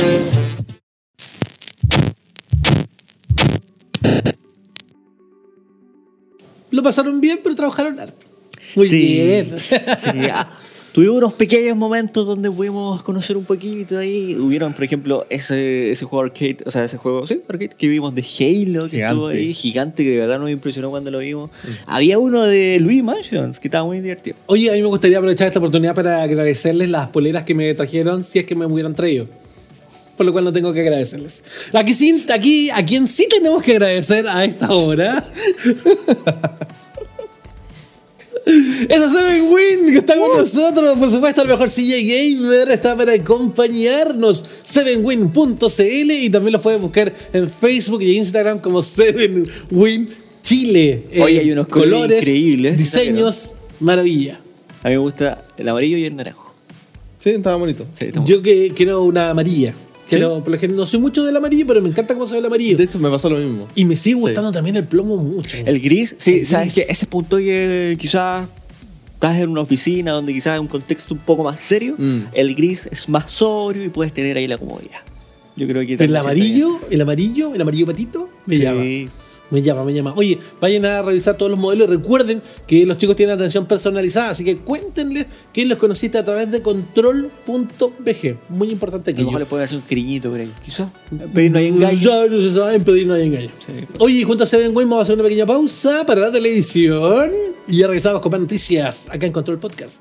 Lo pasaron bien, pero trabajaron harto. Muy Sí, bien. sí, ah, tuvimos unos pequeños momentos donde pudimos conocer un poquito ahí. Hubieron, por ejemplo, ese, ese juego arcade, o sea, ese juego, sí, arcade, que vimos de Halo, que Gigante. estuvo ahí, gigante, que de verdad nos impresionó cuando lo vimos. Había uno de Luis Mansions, que estaba muy divertido. Oye, a mí me gustaría aprovechar esta oportunidad para agradecerles las poleras que me trajeron, si es que me hubieran traído. Por lo cual no tengo que agradecerles. Aquí sí, aquí, a quien sí tenemos que agradecer a esta hora Eso es Seven Win, que está con nosotros. Por supuesto, el mejor C J Gamer está para acompañarnos. seven win punto c l y también los pueden buscar en Facebook y Instagram como seven win Chile. Hoy Eh, hay unos colores increíbles. diseños, maravilla. A mí me gusta el amarillo y el naranjo. Sí, estaba bonito. Sí, está Yo que quiero una amarilla. Quiero, por ejemplo, no soy mucho del amarillo, pero me encanta cómo se ve el amarillo. De hecho, me pasó lo mismo. Y me sigue gustando también el plomo mucho. El gris, sí, El sabes gris. que ese punto que quizás estás en una oficina donde quizás es un contexto un poco más serio, Mm. el gris es más sobrio y puedes tener ahí la comodidad. Yo creo que Pero el también amarillo, el amarillo, el amarillo patito, me Sí. llama. Me llama, me llama. Oye, vayan a revisar todos los modelos. Recuerden que los chicos tienen atención personalizada, así que cuéntenles que los conociste a través de control punto b g. Muy importante A que lo mejor le pueden hacer un cariñito por ahí, quizás. Pero no hay engaño. Ya no se saben pedir, no hay engaño. Sí. Oye, junto a Seven Win vamos a hacer una pequeña pausa para la televisión y ya regresamos con más noticias acá en Control Podcast.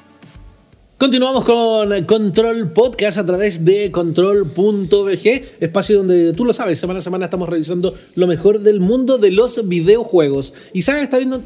Continuamos con Control Podcast a través de control punto b g, espacio donde tú lo sabes, semana a semana estamos revisando lo mejor del mundo de los videojuegos. Y sabes, está viendo,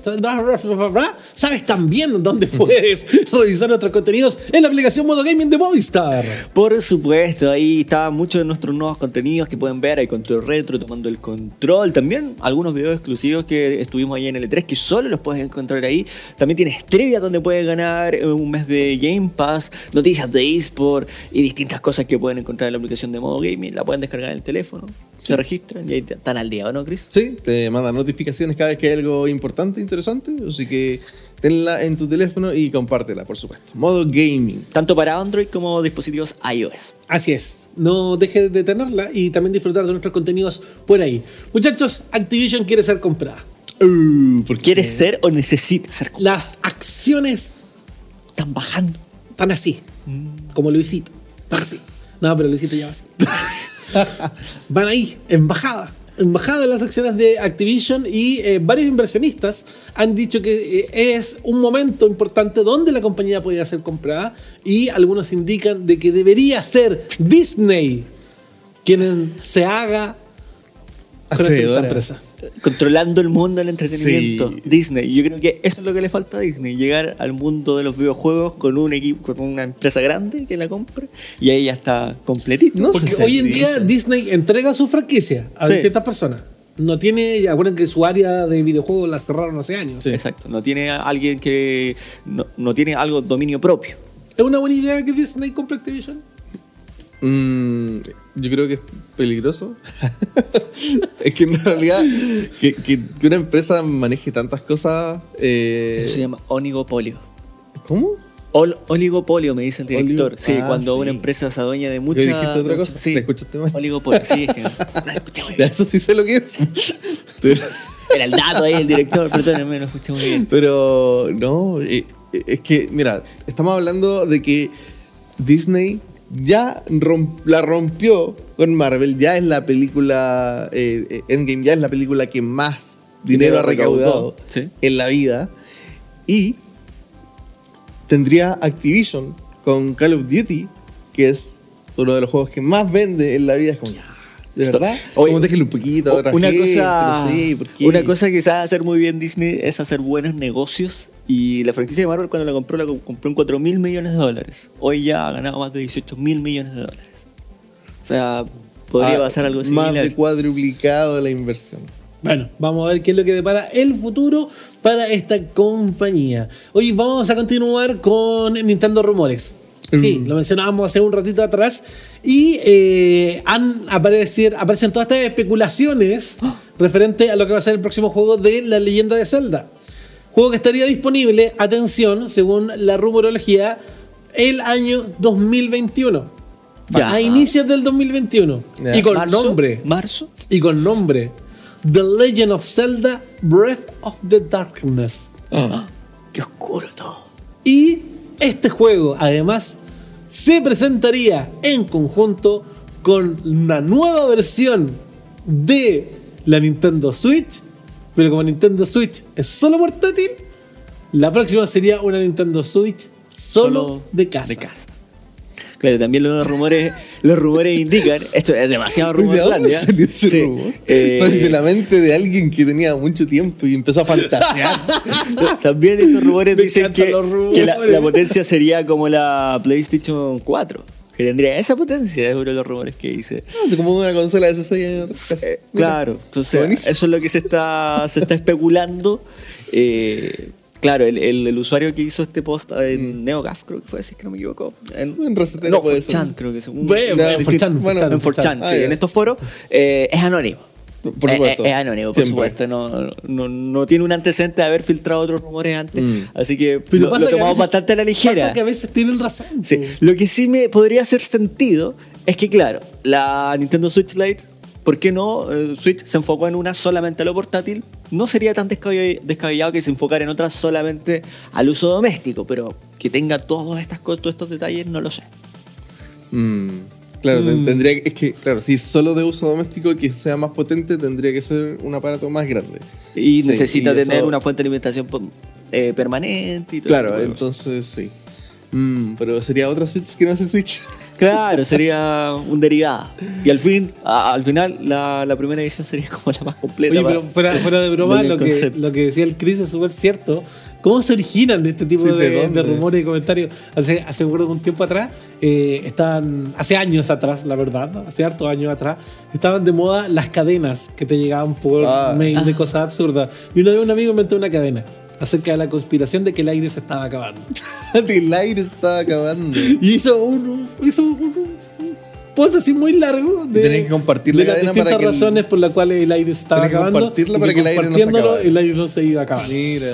sabes también dónde puedes revisar nuestros contenidos en la aplicación Modo Gaming de Movistar. Por supuesto, ahí estaban muchos de nuestros nuevos contenidos que pueden ver. Hay Control Retro, tomando el control. También algunos videos exclusivos que estuvimos ahí en el E tres que solo los puedes encontrar ahí. También tienes trivia donde puedes ganar un mes de Game Pass, noticias de eSport y distintas cosas que pueden encontrar en la aplicación de Modo Gaming. La pueden descargar en el teléfono, se registran y ahí están al día, ¿o no, Chris? Sí, te mandan notificaciones cada vez que hay algo importante, interesante. Así que tenla en tu teléfono y compártela, por supuesto. Modo Gaming. Tanto para Android como dispositivos iOS. Así es, no dejes de tenerla y también disfrutar de nuestros contenidos por ahí. Muchachos, Activision quiere ser comprada. Uh, ¿por qué? ¿Quieres ser o necesitas ser comprado? Las acciones Están bajando. están así, como Luisito. Están así. No, pero Luisito ya va así. Van ahí, en bajada. En bajada las acciones de Activision y eh, varios inversionistas han dicho que eh, es un momento importante donde la compañía podría ser comprada y algunos indican de que debería ser Disney quien se haga con esta Acreedora. empresa. Controlando el mundo del entretenimiento. Sí. Disney. Yo creo que eso es lo que le falta a Disney. Llegar al mundo de los videojuegos con un equipo, con una empresa grande que la compre. Y ahí ya está completito. No Porque sé si hoy en Activision. día Disney entrega su franquicia a Sí. distintas personas. No tiene, acuérdense que su área de videojuegos la cerraron hace años. Exacto. No tiene a alguien que. No, no tiene algo dominio propio. ¿Es una buena idea que Disney compre Activision? Mm, yo creo que es peligroso. Es que en realidad que, que- que una empresa maneje tantas cosas. eh, Eso se llama oligopolio. ¿Cómo? Ol- oligopolio, me dice el director. Oligo- Sí, ah, cuando sí. una empresa se adueña de ¿Yo muchas. dijiste otra cosa? Sí. ¿Te escuchaste mal? Oligopolio, sí, es que no, no escuché muy Ya, bien. eso sí sé lo que es. Pero, Era el dato ahí, el director, perdónenme, no escuché muy bien. pero no, eh, eh, es que, mira, estamos hablando de que Disney ya romp- la rompió con Marvel, ya es la película, eh, eh, Endgame ya es la película que más dinero, Dinero ha recaudado recaudó, sí. en la vida. Y tendría Activision con Call of Duty, que es uno de los juegos que más vende en la vida. Es como, ya, ¿de Esto- verdad? Oye, Como déjenle un poquito a otra una gente, cosa, pero sí, ¿por qué? una cosa que sabe hacer muy bien Disney es hacer buenos negocios. Y la franquicia de Marvel, cuando la compró, la co- compró en cuatro mil millones de dólares. Hoy ya ha ganado más de dieciocho mil millones de dólares. O sea, podría Ah, pasar algo más similar. de cuadruplicado la inversión. Bueno, vamos a ver qué es lo que depara el futuro para esta compañía. Hoy vamos a continuar con Nintendo Rumores. Sí, Mm. lo mencionábamos hace un ratito atrás. Y eh, han aparecer, aparecen todas estas especulaciones referente a lo que va a ser el próximo juego de La Leyenda de Zelda. Juego que estaría disponible, atención, según la rumorología, el año dos mil veintiuno. Ya. A inicios del dos mil veintiuno. Ya. Y con Marzo, nombre. Marzo. Y con nombre. The Legend of Zelda Breath of the Darkness. Ah, qué oscuro todo. Y este juego, además, se presentaría en conjunto con una nueva versión de la Nintendo Switch. Pero como Nintendo Switch es solo portátil, la próxima sería una Nintendo Switch solo, de casa. De casa. Claro, también los rumores, los rumores indican, esto es demasiado ¿De dónde rumorlandia. salió ese Sí, rumor? eh, Pues de la mente de alguien que tenía mucho tiempo y empezó a fantasear. También estos rumores Me dicen encantan que, los rumores. que la, la potencia sería como la PlayStation cuatro. Que tendría esa potencia, es uno de los rumores que hice. Como una consola de sesenta años. Eh, claro, entonces Buenísimo. eso es lo que se está, se está especulando. Eh, claro, el, el, el usuario que hizo este post en NeoGAF, creo que fue así, que no me equivoco. En, En Resetera no, puede four chan, ser. creo que es un, Bueno, Ya, en distinto. four chan, Bueno, four chan, en four chan, Ah, sí, ya. en estos foros, eh, es anónimo. Por Eh, supuesto. eh, Es, anónimo, por Siempre. supuesto. No, no, no tiene un antecedente de haber filtrado otros rumores antes. Mm. Así que Pero lo, pasa lo que a tomamos veces- bastante a la ligera. Pasa que a veces tienen razón. Sí. po. Lo que sí me podría hacer sentido es que, claro, la Nintendo Switch Lite, ¿por qué no? Eh, Switch se enfocó en una solamente a lo portátil. No sería tan descabe- descabellado que se enfocara en otra solamente al uso doméstico, pero que tenga todas estas cosas, todos estos detalles, no lo sé. Mm, claro, te- Mm. tendría que, es que, claro, si es solo de uso doméstico que sea más potente, tendría que ser un aparato más grande. Y Sí, necesita y tener eso- una fuente de alimentación po- eh, permanente y todo Claro, ese tipo de cosas. entonces sí. Mm, pero sería otra Switch que no es el Switch. Claro, sería un derivado. Y al fin, a- al final, la, la primera edición sería como la más completa. Oye, para- pero fuera, fuera de broma, darle el lo que, concepto. lo que decía el Chris es súper cierto. ¿Cómo se originan este tipo Sí, de, ¿de de dónde? rumores y comentarios? Hace, hace un un tiempo atrás, eh, estaban, hace años atrás, la verdad, ¿no? Hace hartos años atrás, estaban de moda las cadenas que te llegaban por Ah. mail de cosas absurdas. Y una vez un amigo inventó una cadena acerca de la conspiración de que el aire se estaba acabando. El aire estaba acabando. Y hizo un, hizo un, un post así muy largo de, Tenés que compartir la de las cadena distintas para que el- razones por las cuales el aire se estaba Tenés que acabando. compartirla y para que el aire no se compartiéndolo, acabe. el aire no se iba a acabar. Mira.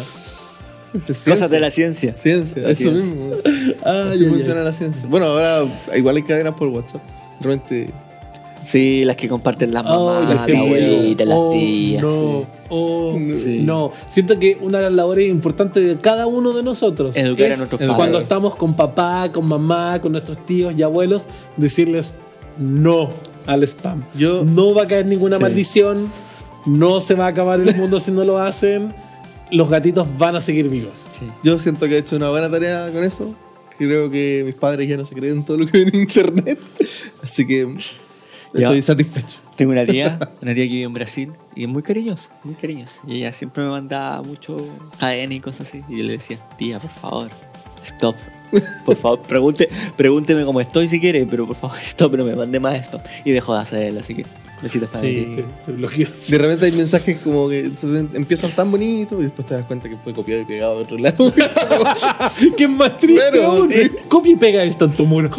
Es Cosas de la ciencia. ciencia. Ciencia, Así eso es. mismo. Ay, Así ay, funciona la ciencia. Bueno, ahora igual hay cadenas por WhatsApp. Realmente. Sí, las que comparten las Ay, mamás, yo las sé, abuelitas, las oh, tías. No, sí. oh, Sí. no. Siento que una de las labores importantes de cada uno de nosotros Educar a es nuestros padres. cuando estamos con papá, con mamá, con nuestros tíos y abuelos, decirles no al spam. Yo- no va a caer ninguna Sí. maldición, no se va a acabar el mundo si no lo hacen. Los gatitos van a seguir vivos. Sí. Yo siento que he hecho una buena tarea con eso. Creo que mis padres ya no se creen todo lo que ven en internet. Así que estoy Ya. satisfecho. Tengo una tía, una tía que vive en Brasil y es muy cariñosa, muy cariñosa. Y ella siempre me mandaba mucho cadena y cosas así. Y yo le decía, tía, por favor, stop. Por favor, pregunte, pregúnteme cómo estoy si quiere, pero por favor, stop, no me mande más stop. Y dejó de hacerlo, así que besitos para Sí, mi te, tía. te bloqueo. De repente hay mensajes como que se- empiezan tan bonitos y después te das cuenta que fue copiado y pegado de otro lado. ¿Qué es más triste Claro, aún? sí. Copia y pega esto en tu muro.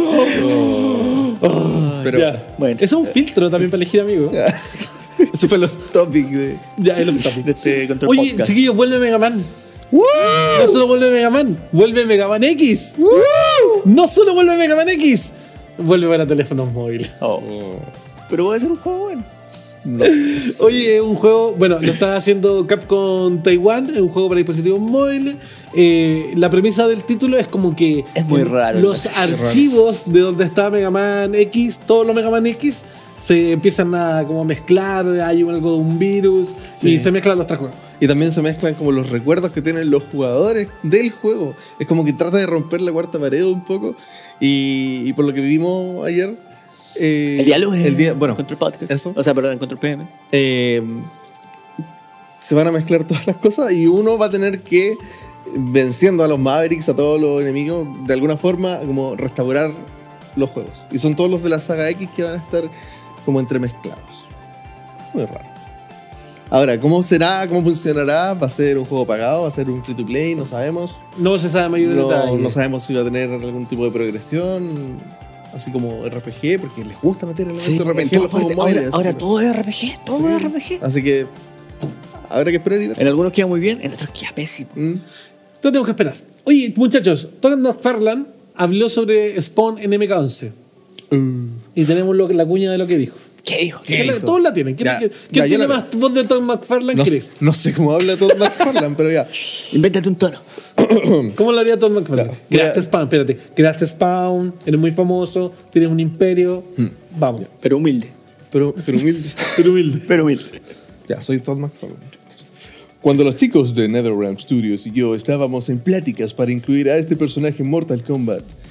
Pero Ya. bueno. Eso es un filtro también para elegir amigos. eso fue los topics de. Ya, es lo que está. De este control Oye, podcast. chiquillos, vuelve Mega Man. No solo vuelve Mega Man, vuelve Mega Man X. No solo vuelve Mega Man X, vuelve para teléfonos móviles. Oh. Pero puede ser un juego bueno. Oye, es un juego, bueno, lo está haciendo Capcom Taiwan, es un juego para dispositivos móviles. Eh, la premisa del título es como que Es muy eh, raro, los es archivos de donde está Mega Man X, todos los Mega Man X, se empiezan a como mezclar, hay algo de un virus Sí. y se mezclan los tres juegos. Y también se mezclan como los recuerdos que tienen los jugadores del juego. Es como que trata de romper la cuarta pared un poco. Y, y por lo que vimos ayer. eh, El diálogo el día, bueno, Control Podcast. eso. O sea, perdón, Control P M. eh, se van a mezclar todas las cosas y uno va a tener que, venciendo a los Mavericks, a todos los enemigos, de alguna forma, como restaurar los juegos. Y son todos los de la saga X que van a estar como entremezclados. Muy raro. Ahora, ¿cómo será? ¿Cómo funcionará? ¿Va a ser un juego pagado? ¿Va a ser un free to play? No sabemos. No se sabe mayor No, detalle. no sabemos si va a tener algún tipo de progresión, así como R P G, porque les gusta meter elementos R P G en los juegos móviles. ahora así ahora que- todo es R P G, todo es R P G. Así que habrá que esperar y ver. En algunos queda muy bien, en otros queda pésimo. Mm. Entonces tenemos que esperar. Oye, muchachos, Todd McFarlane habló sobre Spawn en M K once. Y tenemos lo, la cuña de lo que dijo. ¿Qué dijo? ¿Qué? La- dijo? todos la tienen. ¿Quién, Ya, quién- ya, quién yo tiene la- más voz de Todd McFarlane No, que sé- eres? no sé cómo habla todo McFarlane, pero ya. Invéntate un tono. ¿Cómo lo haría Todd McFarlane? Ya, Creaste voy a- Spawn, espérate. Creaste Spawn, eres muy famoso, tienes un imperio. Vamos. Pero humilde. Pero, pero humilde. Pero humilde. Pero humilde. Ya, soy Todd McFarlane. Cuando los chicos de NetherRealm Studios y yo estábamos en pláticas para incluir a este personaje en Mortal Kombat,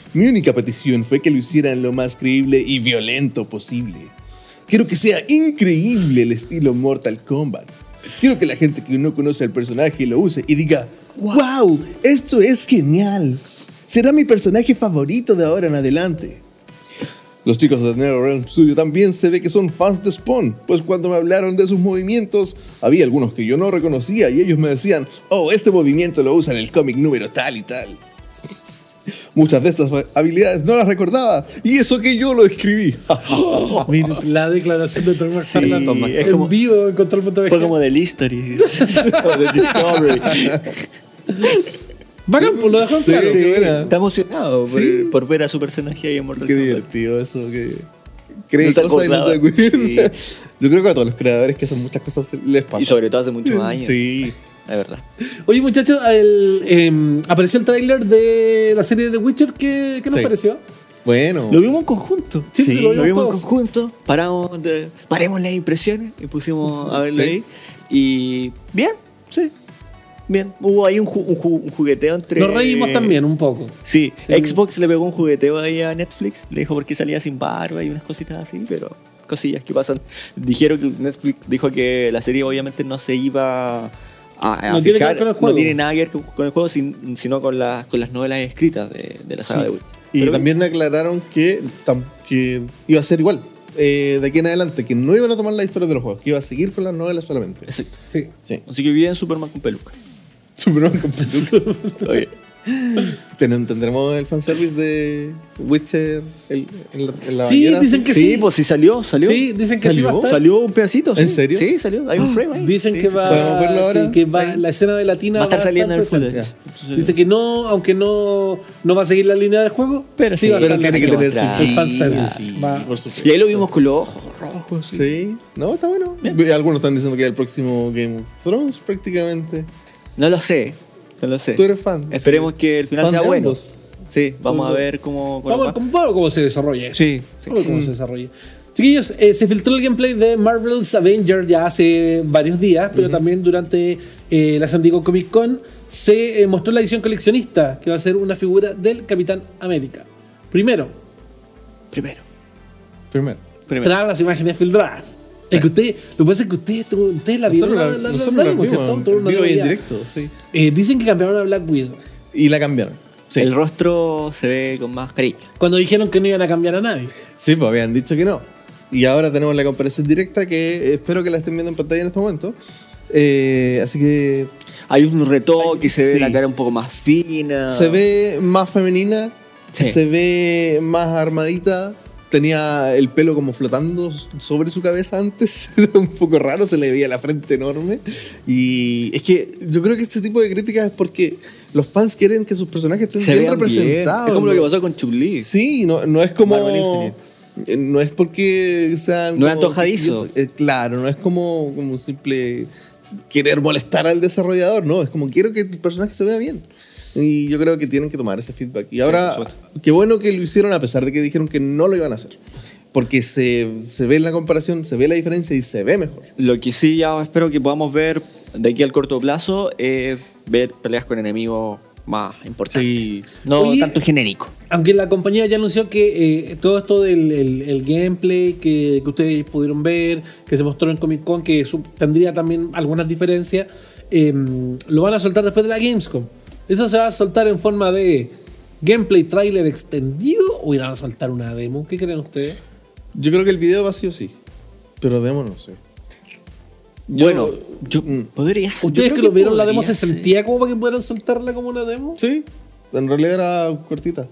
Mi única petición fue que lo hicieran lo más creíble y violento posible. Quiero que sea increíble el estilo Mortal Kombat. Quiero que la gente que no conoce al personaje lo use y diga, ¡wow! Esto es genial. Será mi personaje favorito de ahora en adelante. Los chicos de NetherRealm Studio también se ve que son fans de Spawn, pues cuando me hablaron de sus movimientos, había algunos que yo no reconocía y ellos me decían, oh, este movimiento lo usa en el cómic número tal y tal. Muchas de estas habilidades no las recordaba, y eso que yo lo escribí. Mira, la declaración de Tom McFarlane Sí, es en como- vivo en Control punto b g. Fue como del History. O del Discovery. Bacán, pues lo dejó en Sí, claro. qué buena. Está emocionado por, Sí. por ver a su personaje ahí en Mortal Qué Kombat. divertido eso, que cree No se cosas y no se da acordaba. cuenta. Yo creo que a todos los creadores que hacen muchas cosas les pasa. Y sobre todo hace muchos años. Sí. Es verdad. Oye, muchachos, el, em, apareció el tráiler de la serie de The Witcher. ¿Qué, qué nos Sí. pareció? Bueno. Lo vimos en conjunto. Sí, Sí, lo Lo vimos vimos en todos. conjunto. Paramos de, paremos las impresiones y pusimos a verlo Sí. ahí. Y bien, sí. Bien. Hubo ahí un, ju- un, ju- un jugueteo entre. Nos reímos también un poco. Sí, Sí. Xbox le pegó un jugueteo ahí a Netflix. Le dijo por qué salía sin barba y unas cositas así, pero cosillas que pasan. Dijeron que Netflix dijo que la serie obviamente no se iba a, a No tiene que fijar, ver con el juego. no tiene nada que ver con, con el juego, sin- sino con, las con las novelas escritas de, de la saga Sí. de Witcher. Y Pero también aclararon que, tam- que iba a ser igual. eh, de aquí en adelante, que no iban a tomar la historia de los juegos, que iba a seguir con las novelas solamente. Exacto. Sí. Sí. Así que bien Superman con peluca. Superman con peluca. Oye, Ten- Tendremos el fanservice de Witcher el- en la, en la Sí, bañera. dicen que sí, sí. pues sí salió, salió. Sí, dicen que sí va a ¿Salió? estar. Salió un pedacito. ¿En sí. serio? Sí, salió. Hay un frame ahí. Dicen Sí, que sí, va, ¿Podemos verlo ahora? que, que va Ahí. la escena de latina Va a estar saliendo en el presente. footage. Entonces, Dice que no, aunque no, no va a seguir la línea del juego, Pero sí, va a Pero estar tiene la- que tener su mostrar. el fanservice. Sí, Va. por supuesto. Y ahí lo vimos con los ojos rojos. Sí. Sí, no, está bueno. Algunos están diciendo que es el próximo Game of Thrones prácticamente. No lo sé. No lo sé. Tú eres fan. Esperemos que el final Fan sea de bueno. ambos. Sí, vamos a Ambos. ver cómo. cómo Vamos a ver va. cómo, vamos a ver cómo se desarrolla eso. Sí, sí. Vamos a ver cómo se desarrolla. Chiquillos, eh, se filtró el gameplay de Marvel's Avenger ya hace varios días, pero también durante eh, la San Diego Comic Con se eh, mostró la edición coleccionista, que va a ser una figura del Capitán América. Primero, Primero. Primero. Primero. tras las imágenes filtradas. Es que usted, lo que pasa es que ustedes, ustedes la vieron, Nosotros la, la, la, nosotros la la demo, vimos ¿cierto? en Todo el mundo vivo y la en veía. directo, sí. Eh, dicen que cambiaron a Black Widow. Y la cambiaron. Sí. El rostro se ve con más cariño. Cuando dijeron que no iban a cambiar a nadie. Sí, pues habían dicho que no. Y ahora tenemos la comparación directa que espero que la estén viendo en pantalla en este momento. Eh, así que Hay un retoque, se ve Sí. la cara un poco más fina. se ve más femenina, Sí. se ve más armadita. Tenía el pelo como flotando sobre su cabeza antes. Era un poco raro, se le veía la frente enorme. Y es que yo creo que este tipo de críticas es porque los fans quieren que sus personajes estén Se bien vean bien. representados. Es como lo que ¿no? pasó con Chun-Li. Sí, no, no es como. Marvel Infinite. eh, No es porque sean. No es como- antojadizo. eh, claro, no es como, como un simple querer molestar al desarrollador, no. Es como quiero que el personaje se vea bien. Y yo creo que tienen que tomar ese feedback. Y ahora, por supuesto. qué bueno que lo hicieron a pesar de que dijeron que no lo iban a hacer. Porque se, se ve en la comparación, se ve la diferencia y se ve mejor. Lo que sí ya espero que podamos ver de aquí al corto plazo es ver peleas con enemigos más importantes. Sí. No Oye, tanto genérico. Aunque la compañía ya anunció que eh, todo esto del el, el gameplay que, que ustedes pudieron ver, que se mostró en Comic Con, que su- tendría también algunas diferencias, eh, lo van a soltar después de la Gamescom. ¿Eso se va a soltar en forma de gameplay trailer extendido o irán a soltar una demo? ¿Qué creen ustedes? Yo creo que el video va sí o sí. Pero demo no sé. Yo- Bueno, yo mm. podría ser. ¿Ustedes yo que creo lo vieron la demo podría se ser. sentía como para que pudieran soltarla como una demo? Sí, en realidad era cortita.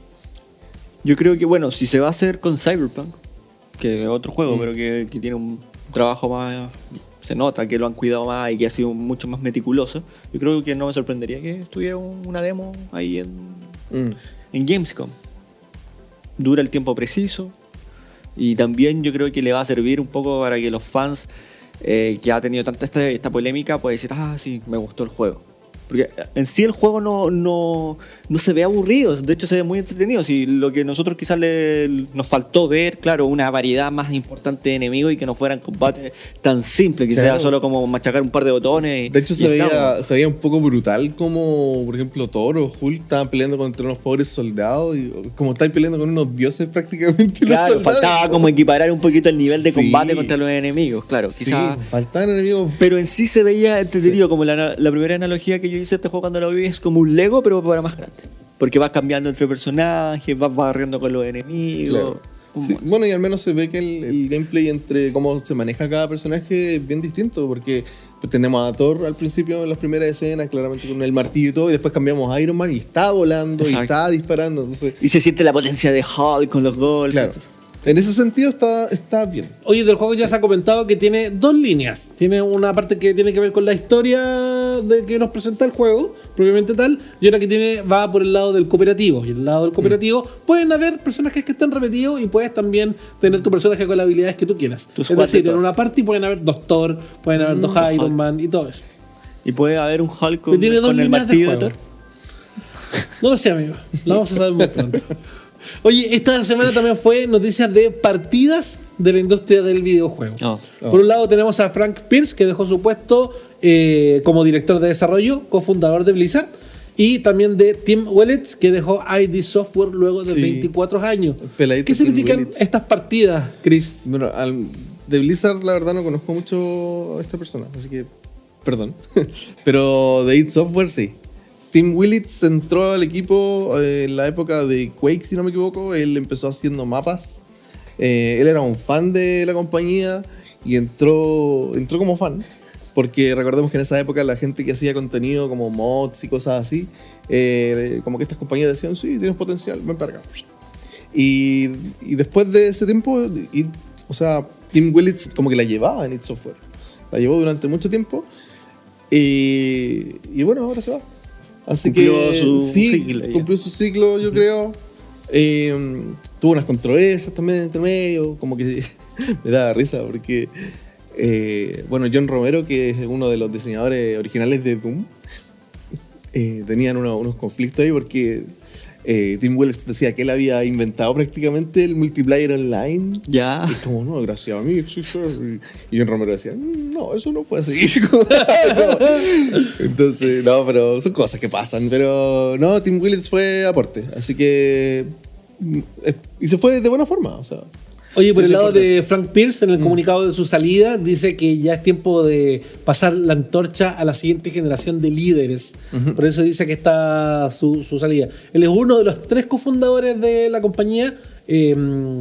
Yo creo que, bueno, si se va a hacer con Cyberpunk, que es otro juego, Mm. pero que, que tiene un trabajo más. Se nota que lo han cuidado más y que ha sido mucho más meticuloso. Yo creo que no me sorprendería que estuviera un- una demo ahí en, Mm. en Gamescom. Dura el tiempo preciso. Y también yo creo que le va a servir un poco para que los fans eh, que ha tenido tanta esta, esta polémica puedan decir, ah, sí, me gustó el juego. Porque en sí el juego no, no, no se ve aburrido, de hecho se ve muy entretenido. Si lo que nosotros quizás le, nos faltó ver, claro, una variedad más importante de enemigos y que no fueran combates tan simples, que Claro. sea solo como machacar un par de botones. y- De hecho, y se veía, estamos. se veía un poco brutal como, por ejemplo, Thor o Hulk estaban peleando contra unos pobres soldados y como estáis peleando con unos dioses prácticamente. los Claro, soldados. faltaba como equiparar un poquito el nivel de Sí. combate contra los enemigos, claro, Sí, quizás. faltaban enemigos. Pero en sí se veía entretenido, como la, la primera analogía que yo hice a este juego cuando lo vi es como un Lego, pero para más grande. Porque vas cambiando entre personajes, vas barriendo con los enemigos. Claro. Como- Sí, bueno, y al menos se ve que el, el gameplay entre cómo se maneja cada personaje es bien distinto, porque pues, tenemos a Thor al principio en las primeras escenas, claramente con el martillo y todo, y después cambiamos a Iron Man y está volando Exacto. y está disparando. Entonces, Y se siente la potencia de Hulk con los golpes. claro, en ese sentido está, está bien. Oye, del juego ya se ha comentado que tiene dos líneas. Tiene una parte que tiene que ver con la historia de que nos presenta el juego, propiamente tal, y otra que tiene va por el lado del cooperativo. Y el lado del cooperativo Mm. pueden haber personajes que estén repetidos y puedes también tener tu personaje con las habilidades que tú quieras. Tu Es squad de decir, en Thor. una party pueden haber dos Thor, pueden haber dos dos Iron Hulk. Man y todo eso. Y puede haber un Hulk Que con, tiene dos con el líneas de martillo de, juego. Thor. No lo sé, amigo. Lo vamos a saber muy pronto. Oye, esta semana también fue noticias de partidas de la industria del videojuego. Oh. Por un lado tenemos a Frank Pierce, que dejó su puesto eh, como director de desarrollo, cofundador de Blizzard, y también de Tim Willits, que dejó I D Software luego de Sí. veinticuatro años. Peladito ¿Qué Tim significan Willits. estas partidas, Chris? Bueno, al- de Blizzard la verdad no conozco mucho a esta persona, así que perdón. Pero de id Software sí. Tim Willits entró al equipo eh, en la época de Quake, si no me equivoco. Él empezó haciendo mapas. Eh, él era un fan de la compañía y entró, entró como fan. Porque recordemos que en esa época la gente que hacía contenido como mods y cosas así, eh, como que estas compañías decían, sí, tienes potencial, ven para acá. Y, y después de ese tiempo, id- o sea, Tim Willits como que la llevaba en id Software. La llevó durante mucho tiempo. Y, y bueno, ahora se va. Así Cumplió que su sí, ciclo ya. cumplió su ciclo, yo creo. Eh, tuvo unas controversias también entre medio, como que me da risa porque, eh, bueno, John Romero, que es uno de los diseñadores originales de Doom, eh, tenían uno- unos conflictos ahí porque eh, Tim Willits decía que él había inventado prácticamente el multiplayer online. Ya. Y es como, no, gracias a mí existe. Y John Romero decía, "Mm, no, eso no fue así." Entonces, no, pero son cosas que pasan. Pero no, Tim Willits fue aporte. Así que. mm, es- Y se fue de buena forma. O sea, Oye, por Sí, el sí, lado importante. de Frank Pierce, en el comunicado de su salida, dice que ya es tiempo de pasar la antorcha a la siguiente generación de líderes. Por eso dice que está su, su salida. Él es uno de los tres cofundadores de la compañía. eh,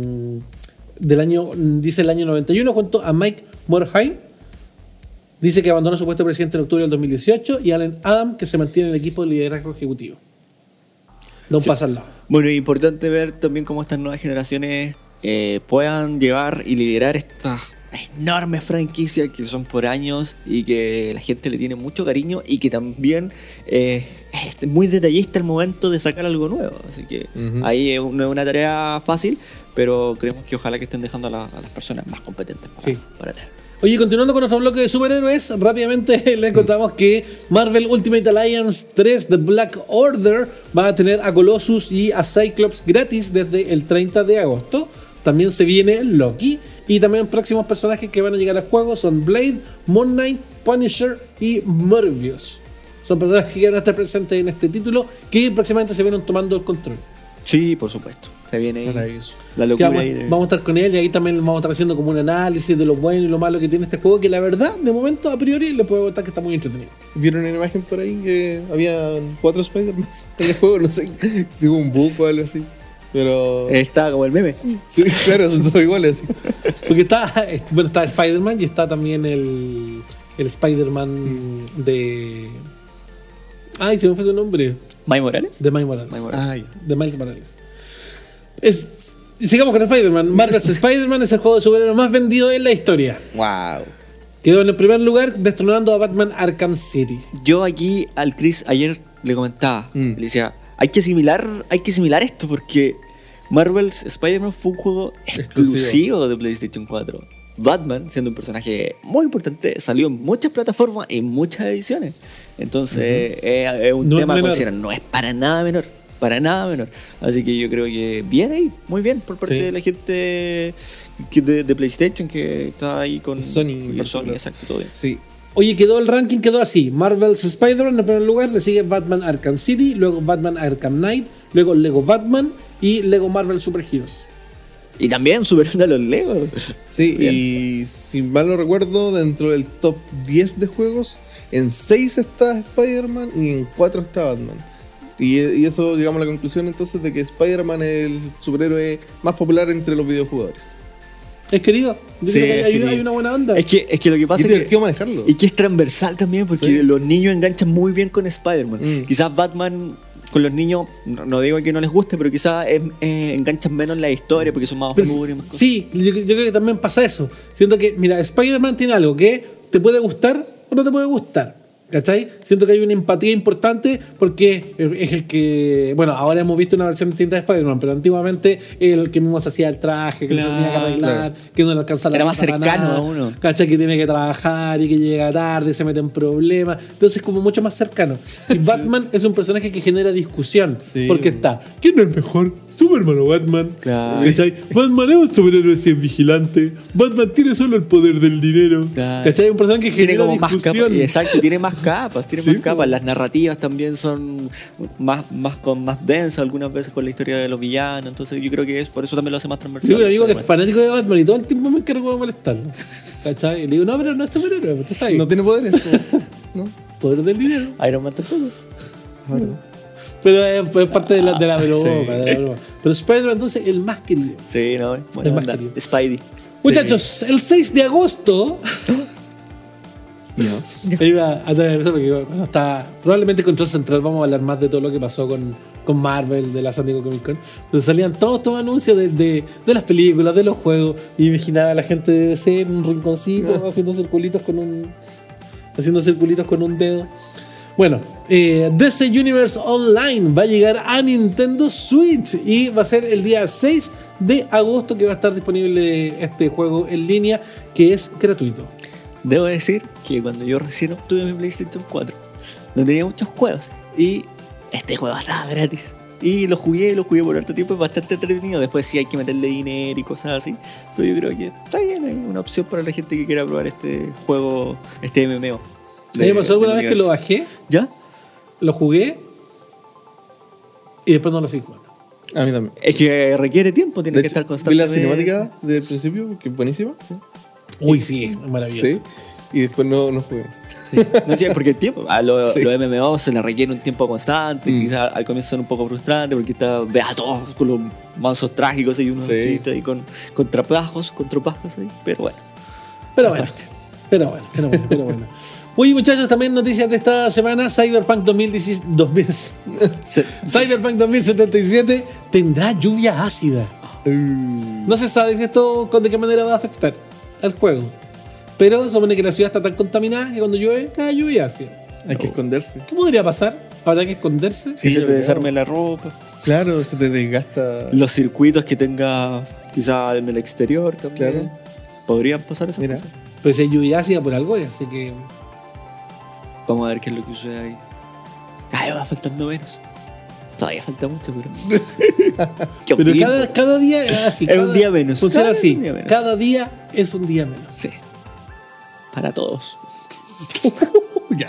del año, dice el año noventa y uno, junto a Mike Morhaime. Dice que abandonó su puesto de presidente en octubre del dos mil dieciocho. Y Allen Adam, que se mantiene en el equipo de liderazgo ejecutivo. Da un paso al lado. Bueno, es importante ver también cómo estas nuevas generaciones eh, puedan llevar y liderar estas enormes franquicias que son por años y que la gente le tiene mucho cariño y que también eh, es muy detallista el momento de sacar algo nuevo. Así que Ujú. ahí es un- no es una tarea fácil, pero creemos que ojalá que estén dejando a, la- a las personas más competentes para, Sí. para tener. Oye, continuando con nuestro bloque de superhéroes, rápidamente les contamos que Marvel Ultimate Alliance tres The Black Order va a tener a Colossus y a Cyclops gratis desde el treinta de agosto. También se viene Loki. Y también próximos personajes que van a llegar al juego son Blade, Moon Knight, Punisher y Morbius. Son personajes que van a estar presentes en este título que próximamente se vienen tomando el control. Sí, por supuesto. Se viene Maravilloso. la Que locura. vamos, ahí de- vamos a estar con él y ahí también vamos a estar haciendo como un análisis de lo bueno y lo malo que tiene este juego, que la verdad, de momento, a priori, le puedo contar que está muy entretenido. ¿Vieron una imagen por ahí que había cuatro Spider-Man en el juego? No sé si hubo un bug o algo así. Pero. Está como el meme. Sí, claro, son todos iguales. Así. Porque está, bueno, está Spider-Man y está también el, el Spider-Man de... Ay, se me fue su nombre. ¿Mike Morales? De Miles Morales. Miles Morales. Ay. De Miles Morales. Es, y sigamos con Spider-Man. Marvel's Spider-Man es el juego de superhéroes más vendido en la historia. Wow. Quedó en el primer lugar destronando a Batman Arkham City. Yo aquí al Chris ayer le comentaba, Mm. le decía, hay que asimilar, hay que asimilar esto porque Marvel's Spider-Man fue un juego exclusivo, Exclusivo. de PlayStation cuatro. Batman, siendo un personaje muy importante, salió en muchas plataformas y muchas ediciones. Entonces, uh-huh. es, es un no tema es a considerar. No es para nada menor. Para nada menor. Así que yo creo que bien ahí, muy bien por parte sí. de la gente que de, de PlayStation que está ahí con Sony. Y Sony, exacto, todo bien. Sí. Oye, quedó el ranking, quedó así. Marvel's Spider-Man en primer lugar, le sigue Batman Arkham City, luego Batman Arkham Knight, luego Lego Batman y Lego Marvel Super Heroes. Y también superando a los Lego. Sí, bien. Y si mal no recuerdo, dentro del top diez de juegos, en seis está Spider-Man y en cuatro está Batman. Y, y eso llegamos a la conclusión entonces de que Spider-Man es el superhéroe más popular entre los videojugadores. Es querido. Yo sí, creo que hay, es hay, querido. hay una buena onda. Es que, es que lo que pasa y es es que, manejarlo. Y que es transversal también, porque sí. los niños enganchan muy bien con Spider-Man. Mm. Quizás Batman con los niños, no, no digo que no les guste, pero quizás eh, eh, enganchan menos la historia porque son más oscuros y más cosas. Sí, yo, yo creo que también pasa eso. Siento que, mira, Spider-Man tiene algo que te puede gustar o no te puede gustar. ¿Cachai? Siento que hay una empatía importante porque es el que... Bueno, ahora hemos visto una versión distinta de Spider-Man, pero antiguamente el que mismo se hacía el traje, que claro, se tenía que arreglar, claro. que no le alcanza la Era más cercano nada, a uno. ¿cachai? Que tiene que trabajar y que llega tarde, se mete en problemas. Entonces, como mucho más cercano. Y Batman es un personaje que genera discusión. Sí. Porque está, ¿quién es mejor? ¿Superman o Batman? Claro. ¿Cachai? Batman es un superhéroe si es vigilante. Batman tiene solo el poder del dinero. Claro. ¿Cachai? Un personaje que tiene genera como discusión. Más capas, exacto, tiene más capas, tiene Sí, más capas. Las narrativas también son más, más, con, más densas algunas veces con la historia de los villanos. Entonces yo creo que es por eso también lo hace más transversal. Sí, un amigo que es fanático de Batman y todo el tiempo me encargo de molestarlo. ¿Cachai? Y le digo, no, pero no es superhéroe, ¿tú sabes? No tiene poderes. ¿No? Poder del dinero. Iron Man tampoco. No. Pero es, es parte de la, de la broma, sí. de la broma. Pero Spider-Man entonces el más querido. Sí, no, bueno, el más onda. querido. Spidey. Muchachos, sí. El seis de agosto. No. Iba a tener eso porque bueno, está probablemente Control Central. Vamos a hablar más de todo lo que pasó con, con Marvel, de la San Diego Comic Con. Pero salían todos estos anuncios de, de, de las películas, de los juegos. Y imaginaba a la gente de D C en un rinconcito no. haciendo circulitos con un. Haciendo circulitos con un dedo. Bueno, eh, D C Universe Online va a llegar a Nintendo Switch y va a ser el día seis de agosto que va a estar disponible este juego en línea, que es gratuito. Debo decir que cuando yo recién obtuve mi PlayStation cuatro no tenía muchos juegos y este juego estaba gratis y lo jugué, lo jugué por harto tiempo, es bastante entretenido. Después sí hay que meterle dinero y cosas así, pero yo creo que está bien, hay una opción para la gente que quiera probar este juego, este M M O. ¿Me pasó alguna vez que lo bajé? ¿Ya? Lo jugué y después no lo seguí jugando. A mí también. Es que requiere tiempo, tiene de que hecho, estar constantemente. Vi la cinemática del principio, que es buenísima. Sí. Uy, sí, es maravilloso. Sí, y después no, no jugué. Sí. No sé, porque el tiempo, a los sí. lo M M O se le requiere un tiempo constante, mm. quizás al comienzo son un poco frustrantes porque está, ve a todos con los mansos trágicos y unos sí. ahí con, con trapajos, con tropajos ahí, pero bueno. Pero bueno, pero bueno, pero bueno, pero bueno. Uy, muchachos, también noticias de esta semana. Cyberpunk dos mil diecisiete, dos mil, Cyberpunk dos mil setenta y siete tendrá lluvia ácida. Uh. No se sabe si esto de qué manera va a afectar al juego. Pero se supone que la ciudad está tan contaminada que cuando llueve, cae lluvia ácida. Hay que esconderse. ¿Qué podría pasar? ¿Habrá que esconderse? Que Sí, se te creo. desarme la ropa. Claro, se te desgasta. Los circuitos que tenga quizás en el exterior también. Claro. Podrían pasar esas Mira. cosas. Pero si hay lluvia ácida por algo, así que. Vamos a ver qué es lo que sucede ahí. Ay, va faltando menos. Todavía falta mucho, pero. Qué Pero optimismo. cada, cada día es así. Es cada- un día menos. Funciona Cada así. día es un día menos. Cada día es un día menos. Sí. Para todos. Ya.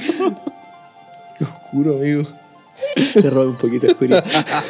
Qué oscuro, amigo. Se roba un poquito de oscuridad.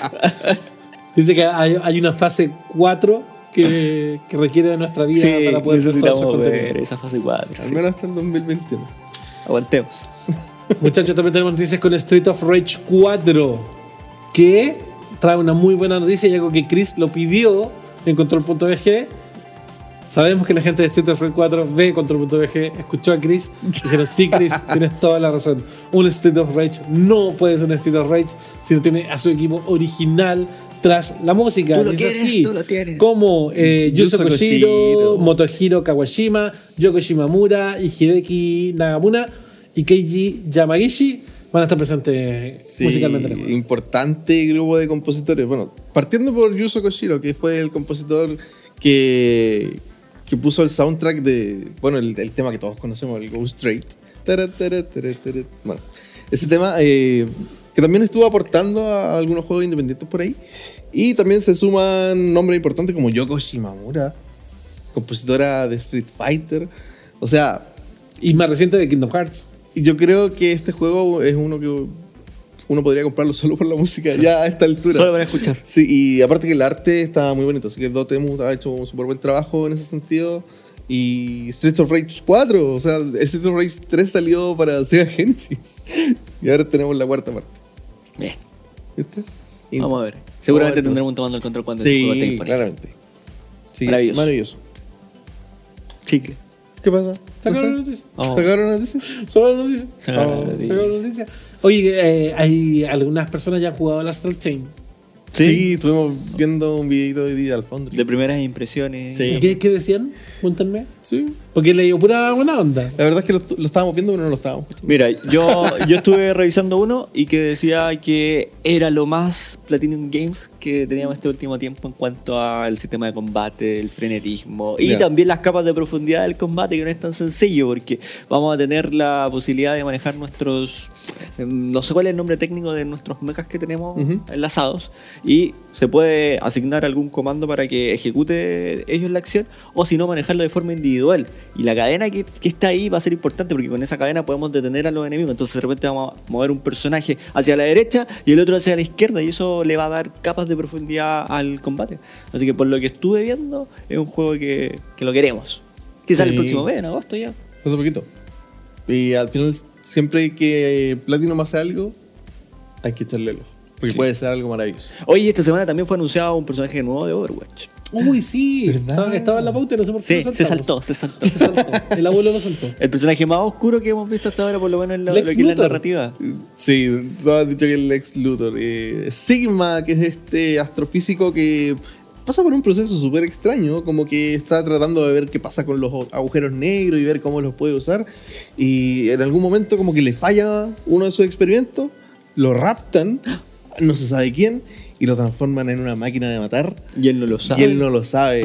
Dice que hay, hay una fase cuatro que, que requiere de nuestra vida Sí, para poder hacer todo necesitamos ese ver contenido. esa fase cuatro. Al sí. menos hasta el dos mil veintiuno. Aguantemos. Muchachos, también tenemos noticias con Street of Rage cuatro, que trae una muy buena noticia y algo que Chris lo pidió en control punto b g. Sabemos que la gente de Street of Rage cuatro ve control punto b g, escuchó a Chris, dijeron, sí, Chris, tienes toda la razón. Un Street of Rage no puede ser un Street of Rage si no tiene a su equipo original tras la música. Tú lo Es quieres, así, tú lo tienes. como eh, Yuzo Yuzo Koshiro, Koshiro. Motohiro Kawashima, Yoko Shimamura y Hideki Nagamura y Keiji Yamagishi van a estar presentes Sí, musicalmente en el juego. importante grupo de compositores. Bueno, partiendo por Yuzo Koshiro, que fue el compositor que, que puso el soundtrack de, bueno, el, el tema que todos conocemos, el Go Straight. Tara, tara, tara, tara. Bueno, ese tema eh, que también estuvo aportando a algunos juegos independientes por ahí. Y también se suman nombres importantes como Yoko Shimamura, compositora de Street Fighter. O sea... Y más reciente de Kingdom Hearts. Yo creo que este juego es uno que uno podría comprarlo solo por la música, sí. ya a esta altura. Solo para escuchar. Sí, y aparte que el arte está muy bonito, así que Dotemu ha hecho un súper buen trabajo en ese sentido. Y Streets of Rage cuatro, o sea, Streets of Rage tres salió para Sega Genesis. Y ahora tenemos la cuarta parte. Bien. ¿Viste? Vamos a ver. Seguramente tendremos tomando el control cuando sí, ese juego esté disponible. Claramente. Sí, maravilloso. Maravilloso. Chicle. ¿Qué pasa? ¿Sacaron ¿No la noticia? Oh. ¿Sacaron la noticia? ¿Sacaron la noticia? Sacaron la Oh, noticia. ¿sacaron la noticia? Oye, eh, hay algunas personas ya han jugado al Astral Chain. Sí, Sí. estuvimos viendo un videito de Digital Foundry. De primeras impresiones. Sí. ¿Y qué, qué decían? Cuéntenme. Sí. Porque le dio pura buena onda. La verdad es que lo, lo estábamos viendo, pero no lo estábamos escuchando. Mira, yo, yo estuve revisando uno y que decía que era lo más Platinum Games que teníamos este último tiempo en cuanto al sistema de combate, el frenetismo y Ya. también las capas de profundidad del combate, que no es tan sencillo porque vamos a tener la posibilidad de manejar nuestros, eh, no sé cuál es el nombre técnico de nuestros mechas que tenemos Ujú. enlazados, y se puede asignar algún comando para que ejecute ellos la acción, o si no manejarlo de forma individual. Y la cadena que, que está ahí va a ser importante porque con esa cadena podemos detener a los enemigos. Entonces de repente vamos a mover un personaje hacia la derecha y el otro hacia la izquierda, y eso le va a dar capas de profundidad al combate. Así que por lo que estuve viendo, es un juego que, que lo queremos. Quizás Sí. el próximo mes, en agosto ya. Hace poquito. Y al final, siempre que Platinum hace algo, hay que echarle el ojo. Porque Sí. puede ser algo maravilloso. Oye, esta semana también fue anunciado un personaje nuevo de Overwatch. Uy, sí. ¿Verdad? Estaba, estaba en la pauta y no sé por qué Sí, lo se saltamos. saltó, se saltó. Se saltó. El abuelo lo saltó. El personaje más oscuro que hemos visto hasta ahora, por lo menos en la, lo Lex que es la Luthor. narrativa. Sí, tú has dicho que el Lex Luthor. Eh, Sigma, que es este astrofísico que pasa por un proceso súper extraño, como que está tratando de ver qué pasa con los agujeros negros y ver cómo los puede usar. Y en algún momento como que le falla uno de sus experimentos, lo raptan, no se sabe quién, y lo transforman en una máquina de matar. Y él no lo sabe. Y él no lo sabe.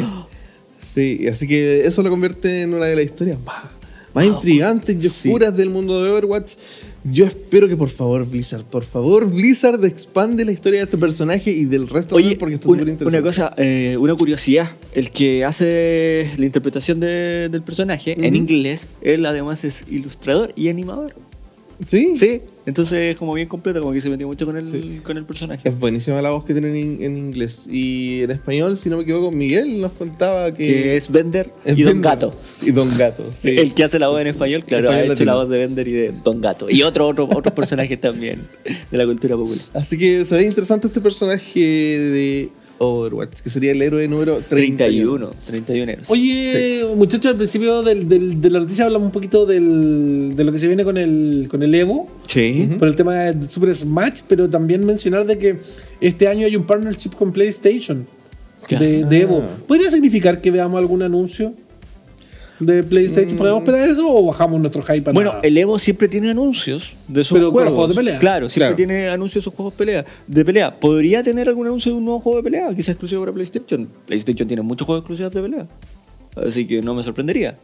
Sí, así que eso lo convierte en una de las historias más, más intrigantes y oscuras del mundo de Overwatch. Yo espero que por favor Blizzard, por favor Blizzard expande la historia de este personaje y del resto Oye, de porque está una, súper interesante. una cosa, eh, una curiosidad. El que hace la interpretación de- del personaje en Ujú. inglés, él además es ilustrador y animador. ¿Sí? Sí, entonces es como bien completo, como que se metió mucho con el, Sí. con el personaje. Es buenísima la voz que tienen en, en inglés. Y en español, si no me equivoco, Miguel nos contaba que... Que es Bender es y Don Bender. Gato. Y Don Gato, sí. El que hace la voz en español, claro, Español ha hecho latino. la voz de Bender y de Don Gato. Y otro, otro, otros personajes también de la cultura popular. Así que se ve interesante este personaje de Overwatch, que sería el héroe número treinta y uno. treinta y uno. treinta y uno eros. Oye, muchachos, al principio del, del- de la noticia hablamos un poquito del, de lo que se viene con el, con el Evo, Sí. por el tema de Super Smash, pero también mencionar de que este año hay un partnership con PlayStation Claro. de, de Evo. Ah. ¿Podría significar que veamos algún anuncio de PlayStation? ¿Podemos esperar eso o bajamos nuestro hype? a Bueno, nada? el Evo siempre tiene anuncios de sus Pero con juegos. los juegos de pelea. Claro, siempre Claro. tiene anuncios de sus juegos de pelea. De pelea. ¿Podría tener algún anuncio de un nuevo juego de pelea? Quizás exclusivo para PlayStation. PlayStation tiene muchos juegos exclusivos de pelea. Así que no me sorprendería.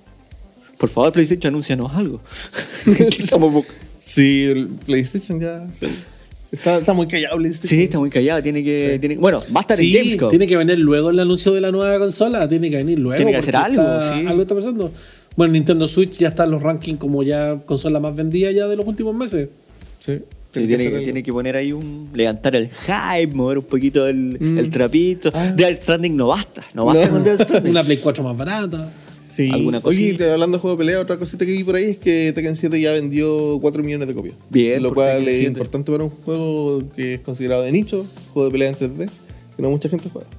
Por favor, PlayStation, anúncianos algo. Estamos bu- Sí, el PlayStation ya... sí. Está, está muy callado PlayStation. sí, está muy callado. Tiene que. Sí. tiene- bueno, va a estar Sí, en Gamescom. tiene que venir luego el anuncio de la nueva consola. Tiene que venir luego. Tiene que hacer porque algo, está- sí. Algo está pasando. Bueno, Nintendo Switch ya está en los rankings como ya consola más vendida ya de los últimos meses. Sí. Sí, que tiene, hacer algo. tiene que poner ahí un. Levantar el hype, mover un poquito el, Mm. el trapito. Ah. Death Stranding no basta. No basta No. con Death Stranding. Una Play cuatro más barata. Sí. alguna Oye, cosita. te- hablando de juego de pelea, otra cosita que vi por ahí es que Tekken siete ya vendió cuatro millones de copias. Bien, Lo por cual Tekken es siete. importante para un juego que es considerado de nicho, juego de pelea en tres D, que no mucha gente juega.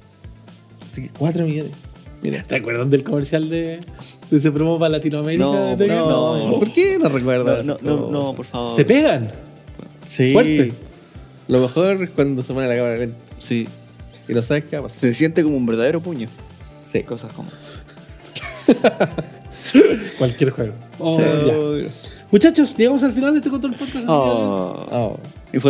Así que cuatro millones. Mira, ¿te acuerdas del comercial de, de ese promo para Latinoamérica? No, de Tekken? no. ¿Por qué no No, recuerdas? no, esas no, cosas? no, por favor. Se pegan. Sí. Fuerte. Lo mejor es cuando se pone la cámara lenta Sí. y no sabes qué va a pasar. Se siente como un verdadero puño. Sí. Cosas como. Cualquier juego. Oh, Chao. ya. Muchachos, llegamos al final de este Control Podcast. el día de hoy. Oh, Oh,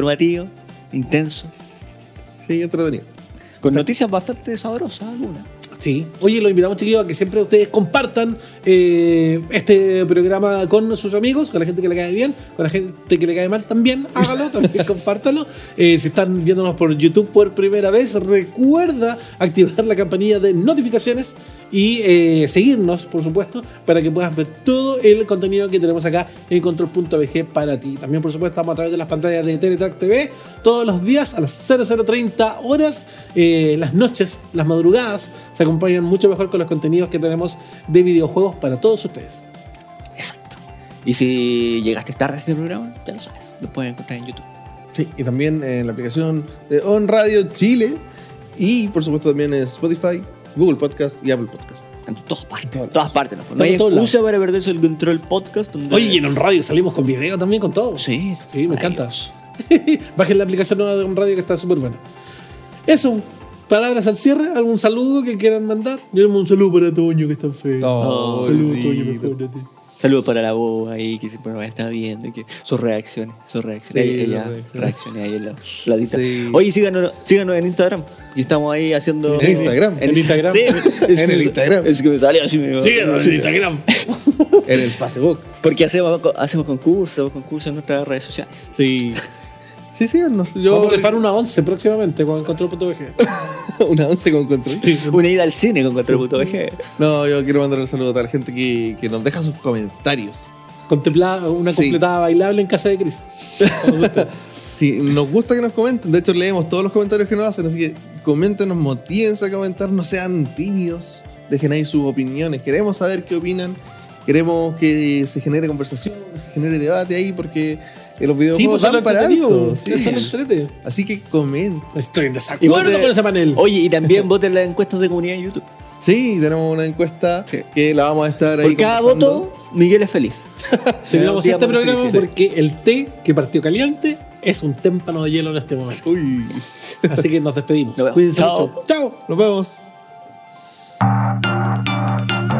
informativo, intenso. sí, entretenido. Con noticias bastante sabrosas algunas. Sí. Oye, los invitamos, chiquillos, a que siempre ustedes compartan eh, este programa con sus amigos, con la gente que le cae bien, con la gente que le cae mal también. Hágalo, también compártalo. Eh, si están viéndonos por YouTube por primera vez, recuerda activar la campanilla de notificaciones y eh, seguirnos, por supuesto, para que puedas ver todo el contenido que tenemos acá en control punto b g para ti. También, por supuesto, estamos a través de las pantallas de Teletrack T V todos los días a las cero cero treinta horas, eh, las noches, las madrugadas, se acompañan mucho mejor con los contenidos que tenemos de videojuegos para todos ustedes. Exacto. Y si llegaste tarde a este programa, ya lo sabes, lo puedes encontrar en YouTube. Sí, y también en la aplicación de On Radio Chile y por supuesto también en Spotify, Google Podcast y Apple Podcast. En todas partes. En todas partes. No, Estamos no hay en todos excusa para perderse el Control Podcast. Donde... Oye, y en On Radio salimos con video también, con todo. Sí, Sí, me encanta. Bajen la aplicación nueva de On Radio que está súper buena. Eso, palabras al cierre, algún saludo que quieran mandar. Yo un saludo para Toño que está feo. Oh, Saludos, sí. Toño, mejórate. Saludos para la voz ahí que siempre nos está viendo. Que sus reacciones, sus reacciones. Sí, ella ella las reacciones. reacciona ahí en la, la lista. Sí. Oye, síganos, síganos en Instagram. Y estamos ahí haciendo. En Instagram. En Instagram. Sí, es En que el me- Instagram. Es que me sale así. Me, Síguenos en Instagram. En el Facebook. Porque hacemos, hacemos concursos, concursos en nuestras redes sociales. Sí. Sí, síganos. Yo Vamos a rifar una once próximamente con control punto b g. una once con control. Una ida al cine con Control punto b g. No, yo quiero mandar un saludo a toda la gente que, que nos deja sus comentarios. Contemplada, una Sí. completada bailable en casa de Chris. Sí, nos gusta que nos comenten. De hecho, leemos todos los comentarios que nos hacen. Así que coméntenos, motívense a comentar. No sean tímidos. Dejen ahí sus opiniones. Queremos saber qué opinan. Queremos que se genere conversación, que se genere debate ahí, porque los Sí, videojuegos pues son dan para entretenidos. harto. Sí. Sí. Son entrete. Así que comenten. Estoy en Y desacuerdo voten- con ese panel. Oye, y también voten las encuestas de comunidad en YouTube. Sí, tenemos una encuesta Sí. que la vamos a estar ahí Por cada conversando. voto, Miguel es feliz. Terminamos Día este muy programa feliz, sí. porque el té que partió caliente es un témpano de hielo en este momento. Uy, Así que nos despedimos. Nos vemos. Cuídense Chao. mucho. Chao. nos vemos.